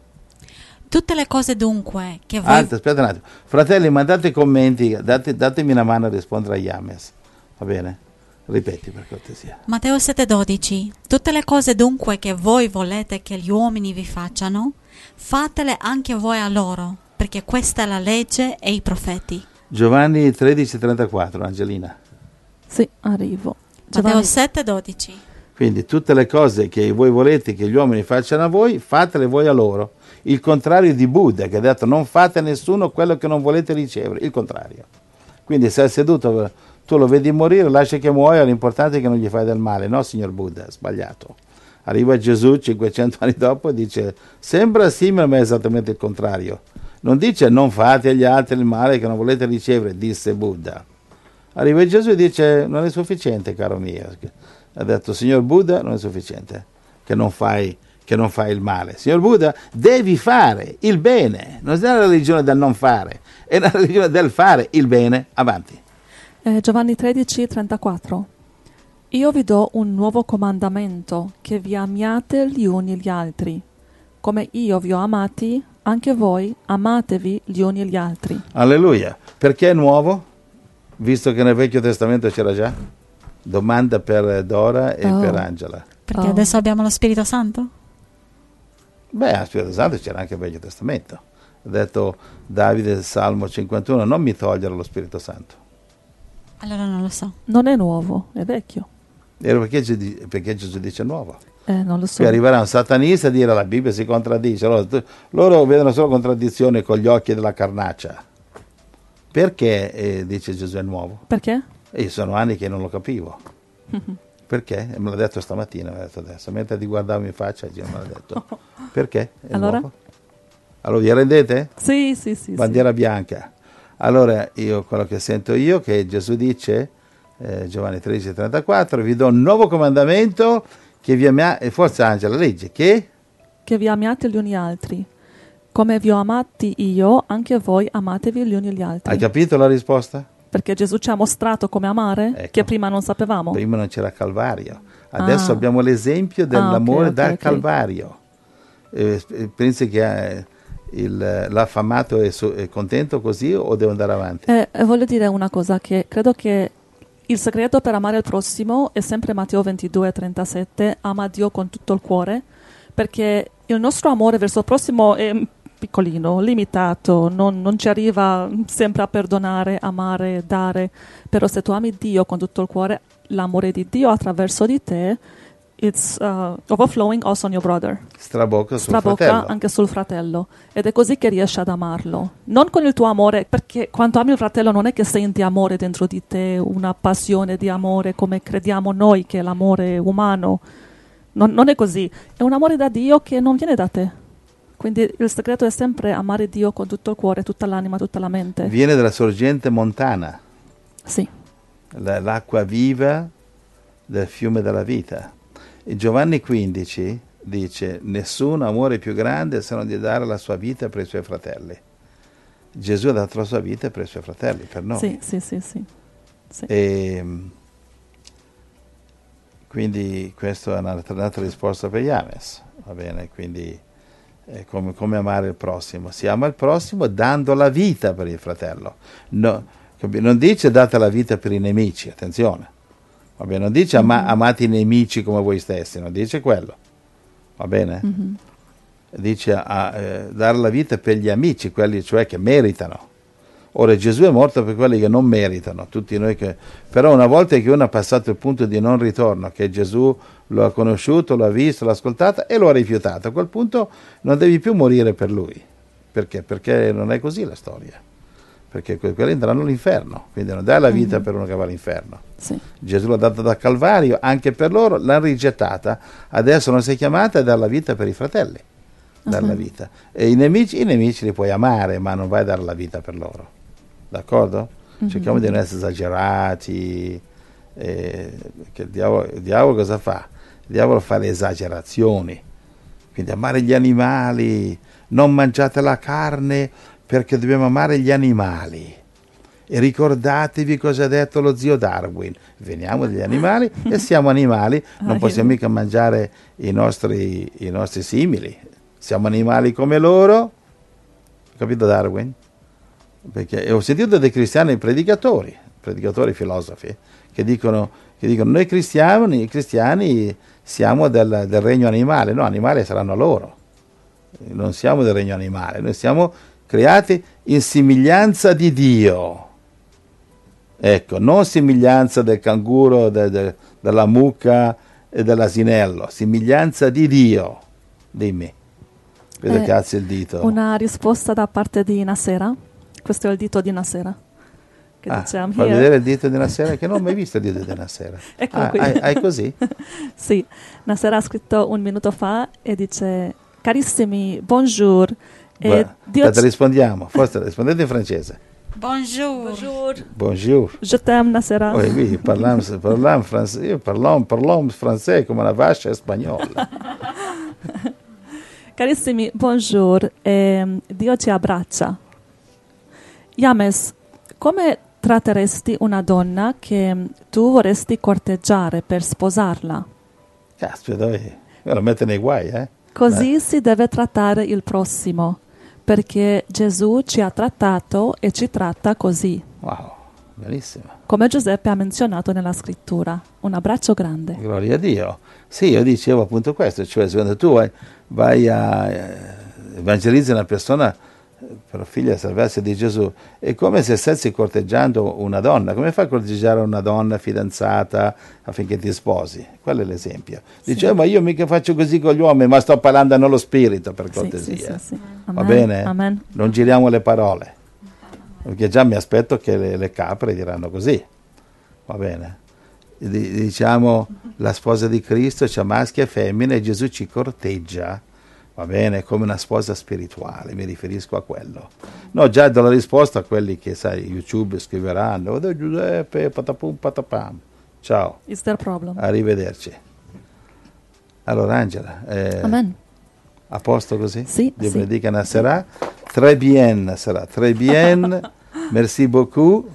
Tutte le cose dunque che voi... Alta, aspetta un attimo. Fratelli, mandate commenti, date, datemi una mano a rispondere a Yames. Va bene? Ripeti per cortesia. Matteo sette, dodici. Tutte le cose dunque che voi volete che gli uomini vi facciano, fatele anche voi a loro, perché questa è la legge e i profeti. Giovanni tredici trentaquattro, Angelina. Sì, arrivo. Matteo Giovanni, sette, dodici. Quindi tutte le cose che voi volete che gli uomini facciano a voi, fatele voi a loro. Il contrario di Buddha, che ha detto non fate a nessuno quello che non volete ricevere. Il contrario. Quindi sei seduto, tu lo vedi morire, lascia che muoia, l'importante è che non gli fai del male. No, signor Buddha, sbagliato. Arriva Gesù cinquecento anni dopo e dice, sembra simile ma è esattamente il contrario. Non dice non fate agli altri il male che non volete ricevere, disse Buddha. Arriva Gesù e dice, non è sufficiente, caro mio. Ha detto, signor Buddha, non è sufficiente, che non fai, che non fai il male. Signor Buddha, devi fare il bene. Non è una religione del non fare, è una religione del fare il bene. Avanti. eh, Giovanni tredici trentaquattro. Io vi do un nuovo comandamento, che vi amiate gli uni gli altri. Come io vi ho amati, anche voi amatevi gli uni gli altri. Alleluia. Perché è nuovo? Visto che nel Vecchio Testamento c'era già? Domanda per Dora e Oh. per Angela. Perché Oh. adesso abbiamo lo Spirito Santo? Beh, a Spirito Santo c'era anche il Vecchio Testamento. Ha detto Davide, Salmo cinquantuno, non mi togliere lo Spirito Santo. Allora non lo so. Non è nuovo, è vecchio. E perché, Gesù- perché Gesù dice nuovo? Eh, non lo so. Qui arriverà un satanista a dire la Bibbia si contraddice. Allora, tu- loro vedono solo contraddizioni con gli occhi della carnaccia. Perché eh, dice Gesù è nuovo? Perché? E io sono anni che non lo capivo. Perché? E me l'ha detto stamattina, me l'ha detto adesso. Mentre ti guardavo in faccia, Dio me l'ha detto. Perché? È Allora? nuovo. Allora vi rendete? Sì, sì, sì. Bandiera bianca. Allora io quello che sento io che Gesù dice, eh, Giovanni tredici trentaquattro, vi do un nuovo comandamento che vi amiate, forse Angela legge, che? sì. Che vi amiate gli uni gli altri. Come vi ho amati io, anche voi amatevi gli uni gli altri. Hai capito la risposta? Perché Gesù ci ha mostrato come amare, Ecco. che prima non sapevamo. Prima non c'era Calvario, adesso Ah. abbiamo l'esempio dell'amore Ah, ok, ok, dal ok. Calvario. Eh, pensi che eh, il, l'affamato è, so- è contento così o devo andare avanti? Eh, eh, voglio dire una cosa, che credo che il segreto per amare il prossimo è sempre Matteo ventidue trentasette, ama Dio con tutto il cuore, perché il nostro amore verso il prossimo è piccolino, limitato, non, non ci arriva sempre a perdonare, amare, dare, però se tu ami Dio con tutto il cuore, l'amore di Dio attraverso di te, it's uh, overflowing also on your brother. Strabocca sul Strabocca fratello. anche sul fratello, ed è così che riesci ad amarlo, non con il tuo amore, perché quando ami il fratello non è che senti amore dentro di te, una passione di amore come crediamo noi che è l'amore umano, non, non è così, è un amore da Dio che non viene da te. Quindi il segreto è sempre amare Dio con tutto il cuore, tutta l'anima, tutta la mente. Viene dalla sorgente montana, Sì. la- l'acqua viva del fiume della vita. E Giovanni quindici dice: nessun amore più grande se non di dare la sua vita per i suoi fratelli. Gesù ha dato la sua vita per i suoi fratelli, per noi. Sì, sì, sì, sì. Sì. E mh, quindi questa è un'altra, un'altra risposta per James, va bene? Quindi è come, come amare il prossimo. Si ama il prossimo dando la vita per il fratello. No, capi- non dice date la vita per i nemici, attenzione. Va bene? Non dice ama- amate i nemici come voi stessi, non dice quello. Va bene? Mhm. Dice a, eh, dare la vita per gli amici, quelli cioè che meritano. Ora Gesù è morto per quelli che non meritano, tutti noi che... Però una volta che uno ha passato il punto di non ritorno, che Gesù lo ha conosciuto, lo ha visto, l'ha ascoltato e lo ha rifiutato, a quel punto non devi più morire per lui. Perché? Perché non è così la storia. Perché que- quelli andranno all'inferno, quindi non dai la vita Mhm. per uno che va all'inferno. Sì. Gesù l'ha data da Calvario, anche per loro l'hanno rigettata, adesso non sei chiamata a dare la vita per i fratelli, dare la Mhm. vita. E i nemici, i nemici li puoi amare, ma non vai a dare la vita per loro, d'accordo? Mhm. Cerchiamo di non essere esagerati, eh, che il diavolo, il diavolo cosa fa? Il diavolo fa le esagerazioni, quindi amare gli animali, non mangiate la carne perché dobbiamo amare gli animali. E ricordatevi cosa ha detto lo zio Darwin: veniamo dagli animali e siamo animali, non Ah, possiamo che- mica mangiare i nostri, i nostri simili, siamo animali come loro. Capito Darwin? Perché e ho sentito dei cristiani predicatori, predicatori filosofi, che dicono, che dicono noi cristiani, i cristiani siamo del, del regno animale. No, animali saranno loro, non siamo del regno animale, noi siamo creati in somiglianza di Dio. Ecco, non somiglianza del canguro, de- de- della mucca e dell'asinello, somiglianza di Dio. Dimmi, vedo Eh, che alzi il dito. Una risposta da parte di Nasera. Questo è il dito di Nasera. Che Ah, dice, I'm fai here. vedere il dito di Nasera, che non ho mai visto il dito di Nasera. Eccolo Ah, qui. hai, hai così? Sì, Nasera ha scritto un minuto fa e dice: carissimi, bonjour. E Guarda, Dio aspetta, ci- rispondiamo. Forse rispondete in francese. Bonjour. Bonjour. Bonjour. Je t'aime, Nasera. Oui, oui, parliamo, parliamo français, io parlo, parlo francese come una vascia spagnola. Carissimi, bonjour. E Dio ci abbraccia. Yames, come tratteresti una donna che tu vorresti corteggiare per sposarla? Caspita, me lo mette nei guai, eh? Così si deve trattare il prossimo, perché Gesù ci ha trattato e ci tratta così, Wow, benissimo. come Giuseppe ha menzionato nella scrittura. Un abbraccio grande. Gloria a Dio. Sì, io dicevo appunto questo, cioè quando tu vai, vai a eh, evangelizzi una persona eh, per figlia a salvarsi di Gesù, è come se stessi corteggiando una donna. Come fai a corteggiare una donna fidanzata affinché ti sposi? Quello è l'esempio. Dice, Sì. "Eh, ma io mica faccio così con gli uomini, ma sto parlando nello spirito, per Sì, sì, cortesia. sì, sì. Va Amen, bene? Amen. Non giriamo le parole, perché già mi aspetto che le, le capre diranno così. Va bene? Di- Diciamo, la sposa di Cristo c'è maschi e femmine e Gesù ci corteggia, va bene, come una sposa spirituale, mi riferisco a quello. No, già do la risposta a quelli che, sai, YouTube scriveranno, "Oh, Giuseppe, patapum, patapam." Ciao, Is there a problem? arrivederci. Allora, Angela, eh, Amen. a posto così? Sì, Dio sì. benedica Nasserà. Très bien, sarà. Très bien. Merci beaucoup.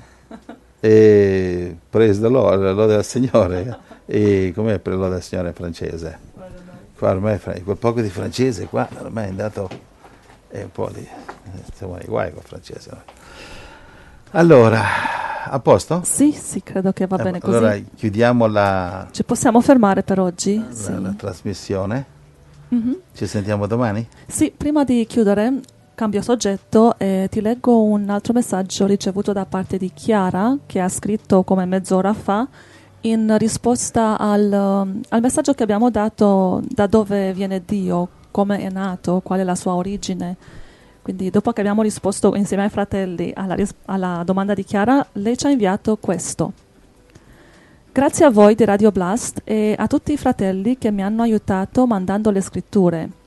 E praise the Lord, lode al Signore. E com'è per lode al Signore in francese? Qua ormai fra- quel poco di francese qua ormai è andato è un po' di eh, siamo nei guai con il francese. no? Allora, a posto? Sì, sì, credo che va Eh, bene così. allora chiudiamo la, Ci possiamo fermare per oggi? la- Sì. la trasmissione. Mhm. Ci sentiamo domani? Sì, prima di chiudere, cambio soggetto e ti leggo un altro messaggio ricevuto da parte di Chiara, che ha scritto come mezz'ora fa, in risposta al, um, al messaggio che abbiamo dato da dove viene Dio, come è nato, qual è la sua origine. Quindi dopo che abbiamo risposto insieme ai fratelli alla, ris- alla domanda di Chiara, lei ci ha inviato questo. Grazie a voi di Radio Blast e a tutti i fratelli che mi hanno aiutato mandando le scritture.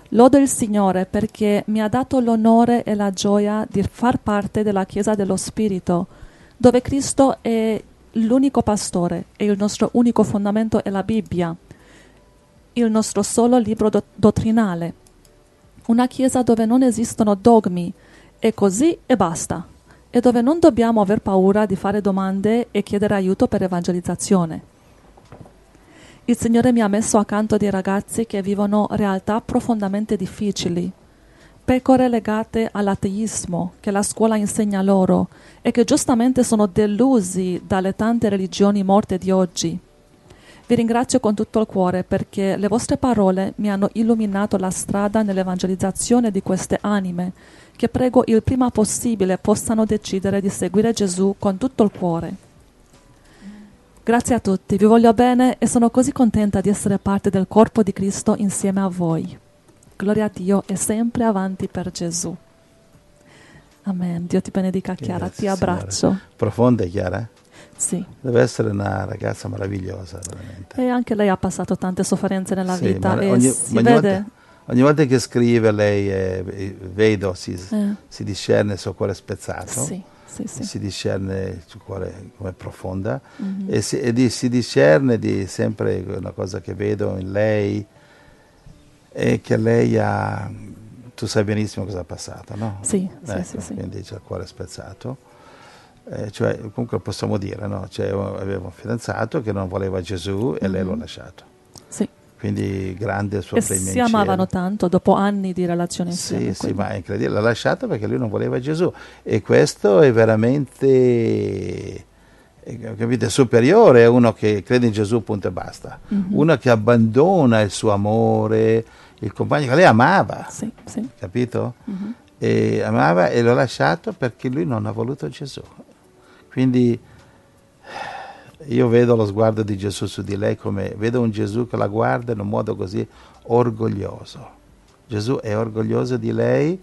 Lodo il Signore perché mi ha dato l'onore e la gioia di far parte della Chiesa dello Spirito, dove Cristo è l'unico pastore e il nostro unico fondamento è la Bibbia, il nostro solo libro do- dottrinale. Una Chiesa dove non esistono dogmi, è così e basta, e dove non dobbiamo aver paura di fare domande e chiedere aiuto per evangelizzazione. Il Signore mi ha messo accanto dei ragazzi che vivono realtà profondamente difficili, pecore legate all'ateismo che la scuola insegna loro e che giustamente sono delusi dalle tante religioni morte di oggi. Vi ringrazio con tutto il cuore perché le vostre parole mi hanno illuminato la strada nell'evangelizzazione di queste anime, che prego il prima possibile possano decidere di seguire Gesù con tutto il cuore. Grazie a tutti, vi voglio bene e sono così contenta di essere parte del corpo di Cristo insieme a voi. Gloria a Dio e sempre avanti per Gesù. Amen. Dio ti benedica, Chiara. Grazie, ti abbraccio. Signore. Profonda, Chiara? Sì. Deve essere una ragazza meravigliosa, veramente. E anche lei ha passato tante sofferenze nella Sì, vita ma e ogni, si ogni vede... Volta, ogni volta che scrive lei, eh, vedo, si, Eh. si discerne il suo cuore spezzato. Sì, sì, sì. Si discerne il suo cuore come profonda Mhm. e, si, e di, si discerne di sempre una cosa che vedo in lei è che lei ha, tu sai benissimo cosa ha passato, no? Sì, sì, Ecco, sì, sì. quindi c'è il cuore spezzato, eh, cioè comunque possiamo dire, no? Cioè, aveva un fidanzato che non voleva Gesù e lei Mhm. l'ha lasciato, Sì. quindi grande il suo E premio si in amavano cielo. tanto dopo anni di relazione Sì, insieme. sì, quindi- ma è incredibile, l'ha lasciato perché lui non voleva Gesù e questo è veramente, eh, capite, superiore a uno che crede in Gesù punto e basta, Mhm. uno che abbandona il suo amore, il compagno che lei amava, Sì, sì. capito? Mhm. E amava e l'ha lasciato perché lui non ha voluto Gesù. Quindi io vedo lo sguardo di Gesù su di lei come vedo un Gesù che la guarda in un modo così orgoglioso. Gesù è orgoglioso di lei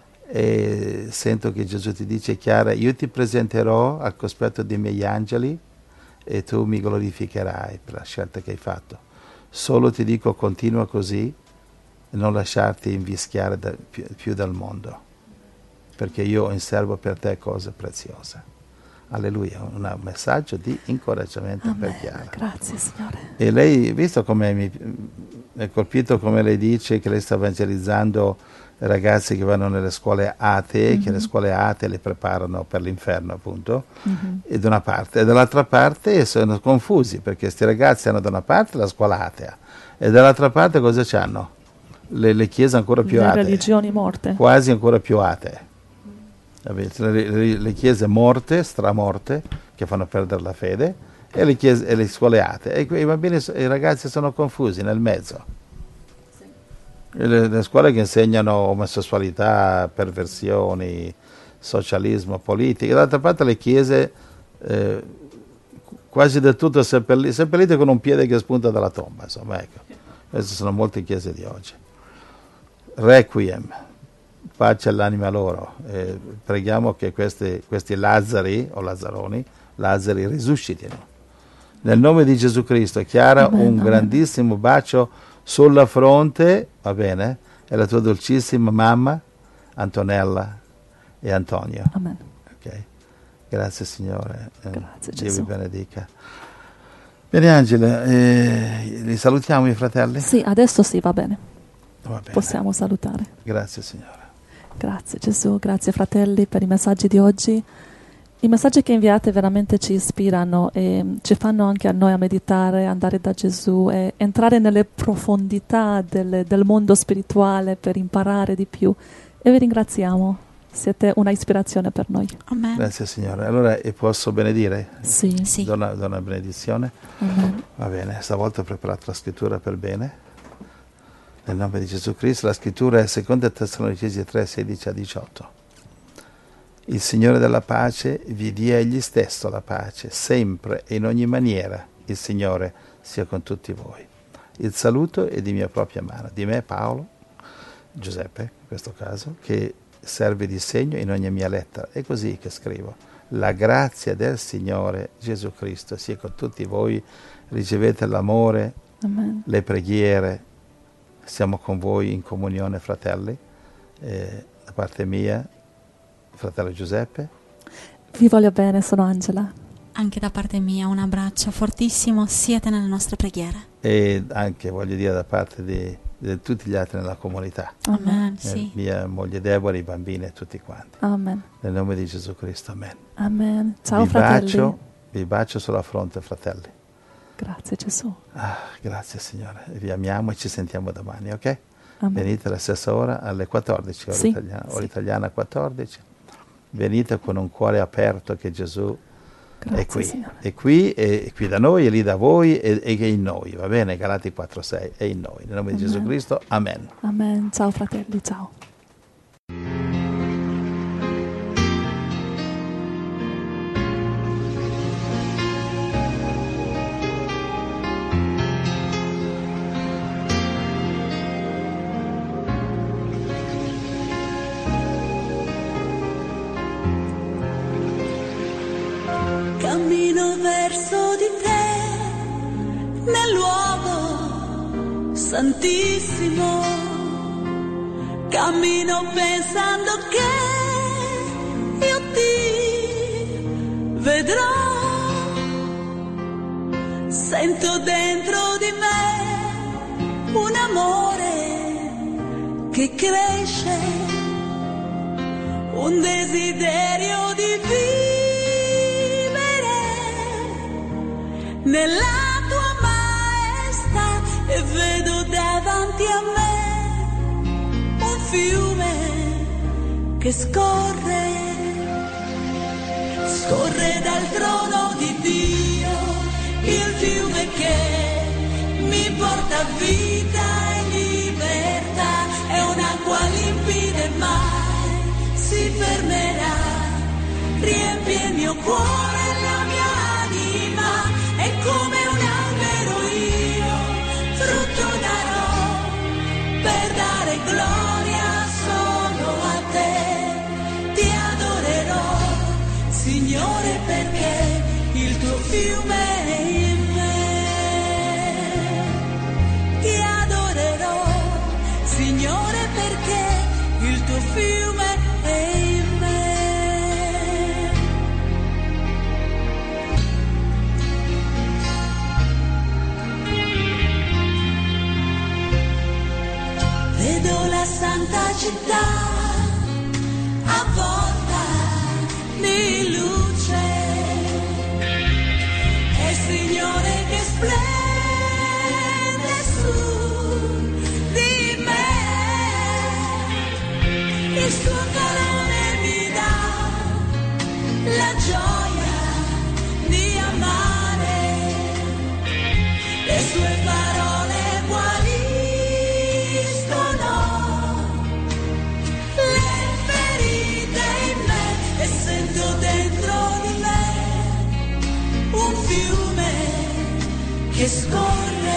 e sento che Gesù ti dice: Chiara, io ti presenterò al cospetto dei miei angeli e tu mi glorificherai per la scelta che hai fatto. Solo ti dico, continua così e non lasciarti invischiare da, più, più dal mondo, perché io ho in serbo per te cose preziose. Alleluia, un messaggio di incoraggiamento Amen. per Chiara. Grazie, Signore. E lei, visto come mi, mi è colpito come lei dice che lei sta evangelizzando ragazzi che vanno nelle scuole atee, Mhm. che le scuole atee le preparano per l'inferno, appunto, Mhm. e da una parte, e dall'altra parte sono confusi perché questi ragazzi hanno da una parte la scuola atea e dall'altra parte cosa c'hanno? Le, le chiese ancora più Le atee, religioni morte. quasi ancora più atee. Le, le, le chiese morte, stramorte, che fanno perdere la fede, e le, chiese, e le scuole atee. E i bambini, i ragazzi sono confusi nel mezzo. E le, le scuole che insegnano omosessualità, perversioni, socialismo, politica, d'altra parte le chiese eh, quasi del tutto seppellite, seppellite con un piede che spunta dalla tomba, insomma, ecco. Queste sono molte chiese di oggi. Requiem, pace all'anima loro. Eh, preghiamo che questi, questi Lazzari o Lazzaroni, Lazzari risuscitino. Nel nome di Gesù Cristo, Chiara, Amen, un amen. grandissimo bacio sulla fronte, va bene? E la tua dolcissima mamma, Antonella e Antonio. Amen. Ok? Grazie Signore. Eh, Grazie, Dio Gesù. vi benedica. Bene Angela, eh, li salutiamo i fratelli? Sì, adesso sì, va bene. Va bene. Possiamo salutare. Grazie Signore. Grazie Gesù, grazie fratelli per i messaggi di oggi. I messaggi che inviate veramente ci ispirano e ci fanno anche a noi a meditare, andare da Gesù e entrare nelle profondità del, del mondo spirituale per imparare di più. E vi ringraziamo, siete una ispirazione per noi. Amen. Grazie Signore. Allora e posso benedire? Sì, Sì. Do una, do una benedizione. Amen. Va bene, stavolta ho preparato la scrittura per bene. Nel nome di Gesù Cristo, la scrittura è seconda Tessalonicesi tre, sedici a diciotto. Il Signore della pace vi dia egli stesso la pace, sempre e in ogni maniera. Il Signore sia con tutti voi. Il saluto è di mia propria mano, di me Paolo, Giuseppe in questo caso, che serve di segno in ogni mia lettera. È così che scrivo. La grazia del Signore Gesù Cristo sia con tutti voi. Ricevete l'amore, Amen. le preghiere siamo con voi in comunione, fratelli, eh, da parte mia, fratello Giuseppe. Vi voglio bene, sono Angela. Anche da parte mia un abbraccio fortissimo, siete nelle nostre preghiere. E anche, voglio dire, da parte di, di tutti gli altri nella comunità. Amen, Eh, sì. Mia moglie Deborah, i bambini e tutti quanti. Amen. Nel nome di Gesù Cristo, amen. Amen. Ciao vi fratelli. bacio, vi bacio sulla fronte, fratelli. Grazie Gesù. Ah, grazie Signore. Vi amiamo e ci sentiamo domani, ok? Amen. Venite alla stessa ora, alle quattordici, ora, Sì, italiana, ora sì. italiana quattordici. Venite con un cuore aperto che Gesù Grazie è qui. Signore. È qui, è, è qui da noi, è lì da voi e è in noi, va bene? Galati quattro sei, è in noi. Nel nome di Gesù Amen. Cristo, amen. Amen. Ciao fratelli, ciao. Cammino verso di te nel luogo santissimo. Cammino pensando che io ti vedrò. Sento dentro di me un amore che cresce, un desiderio di vivere nella tua maestà, e vedo davanti a me un fiume che scorre, scorre dal trono di Dio, il fiume che mi porta vita e libertà, è un'acqua limpida e mai si fermerà, riempie il mio cuore e la mia anima. E come un albero io frutto darò, per dare gloria solo a te. Ti adorerò, Signore, perché il tuo fiume è in me. Ti adorerò, Signore, perché il tuo fiume è in me. Vedo la santa città avvolta di luce, e il Signore che splende su di me, il suo calore mi dà la gioia di amare, le sue parole guariscono che scorre,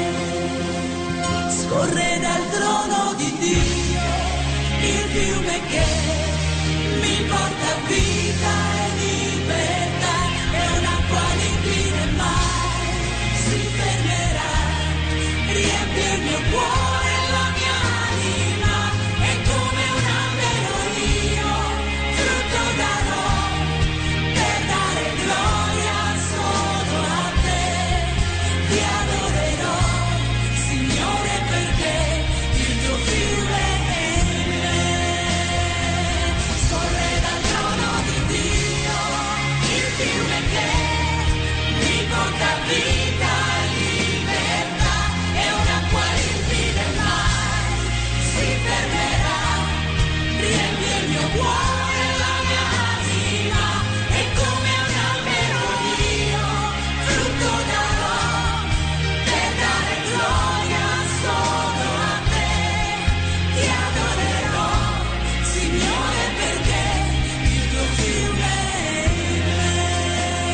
scorre dal trono di Dio, il fiume che mi porta vita e libertà, è un'acqua limpida e mai si fermerà, riempie il mio cuore e la mia anima, e come un albero io frutto darò, per dare gloria solo a te. Ti adorerò, Signore, perché il tuo fiume è in me. Scorre dal trono di Dio, il fiume che mi porta vita e libertà, è un'acqua limpida e mai si fermerà, riempie il mio cuore e la mia anima, e come un albero io frutto darò, per dare gloria solo a te. Ti adorerò, Signore, perché il tuo fiume è in me.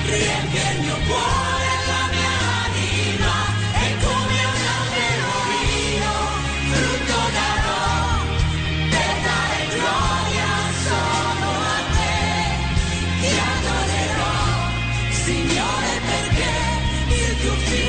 riempie il mio cuore e la mia anima, e come un albero io frutto darò, per dare gloria solo a te. Ti adorerò, Signore, perché il tuo figlio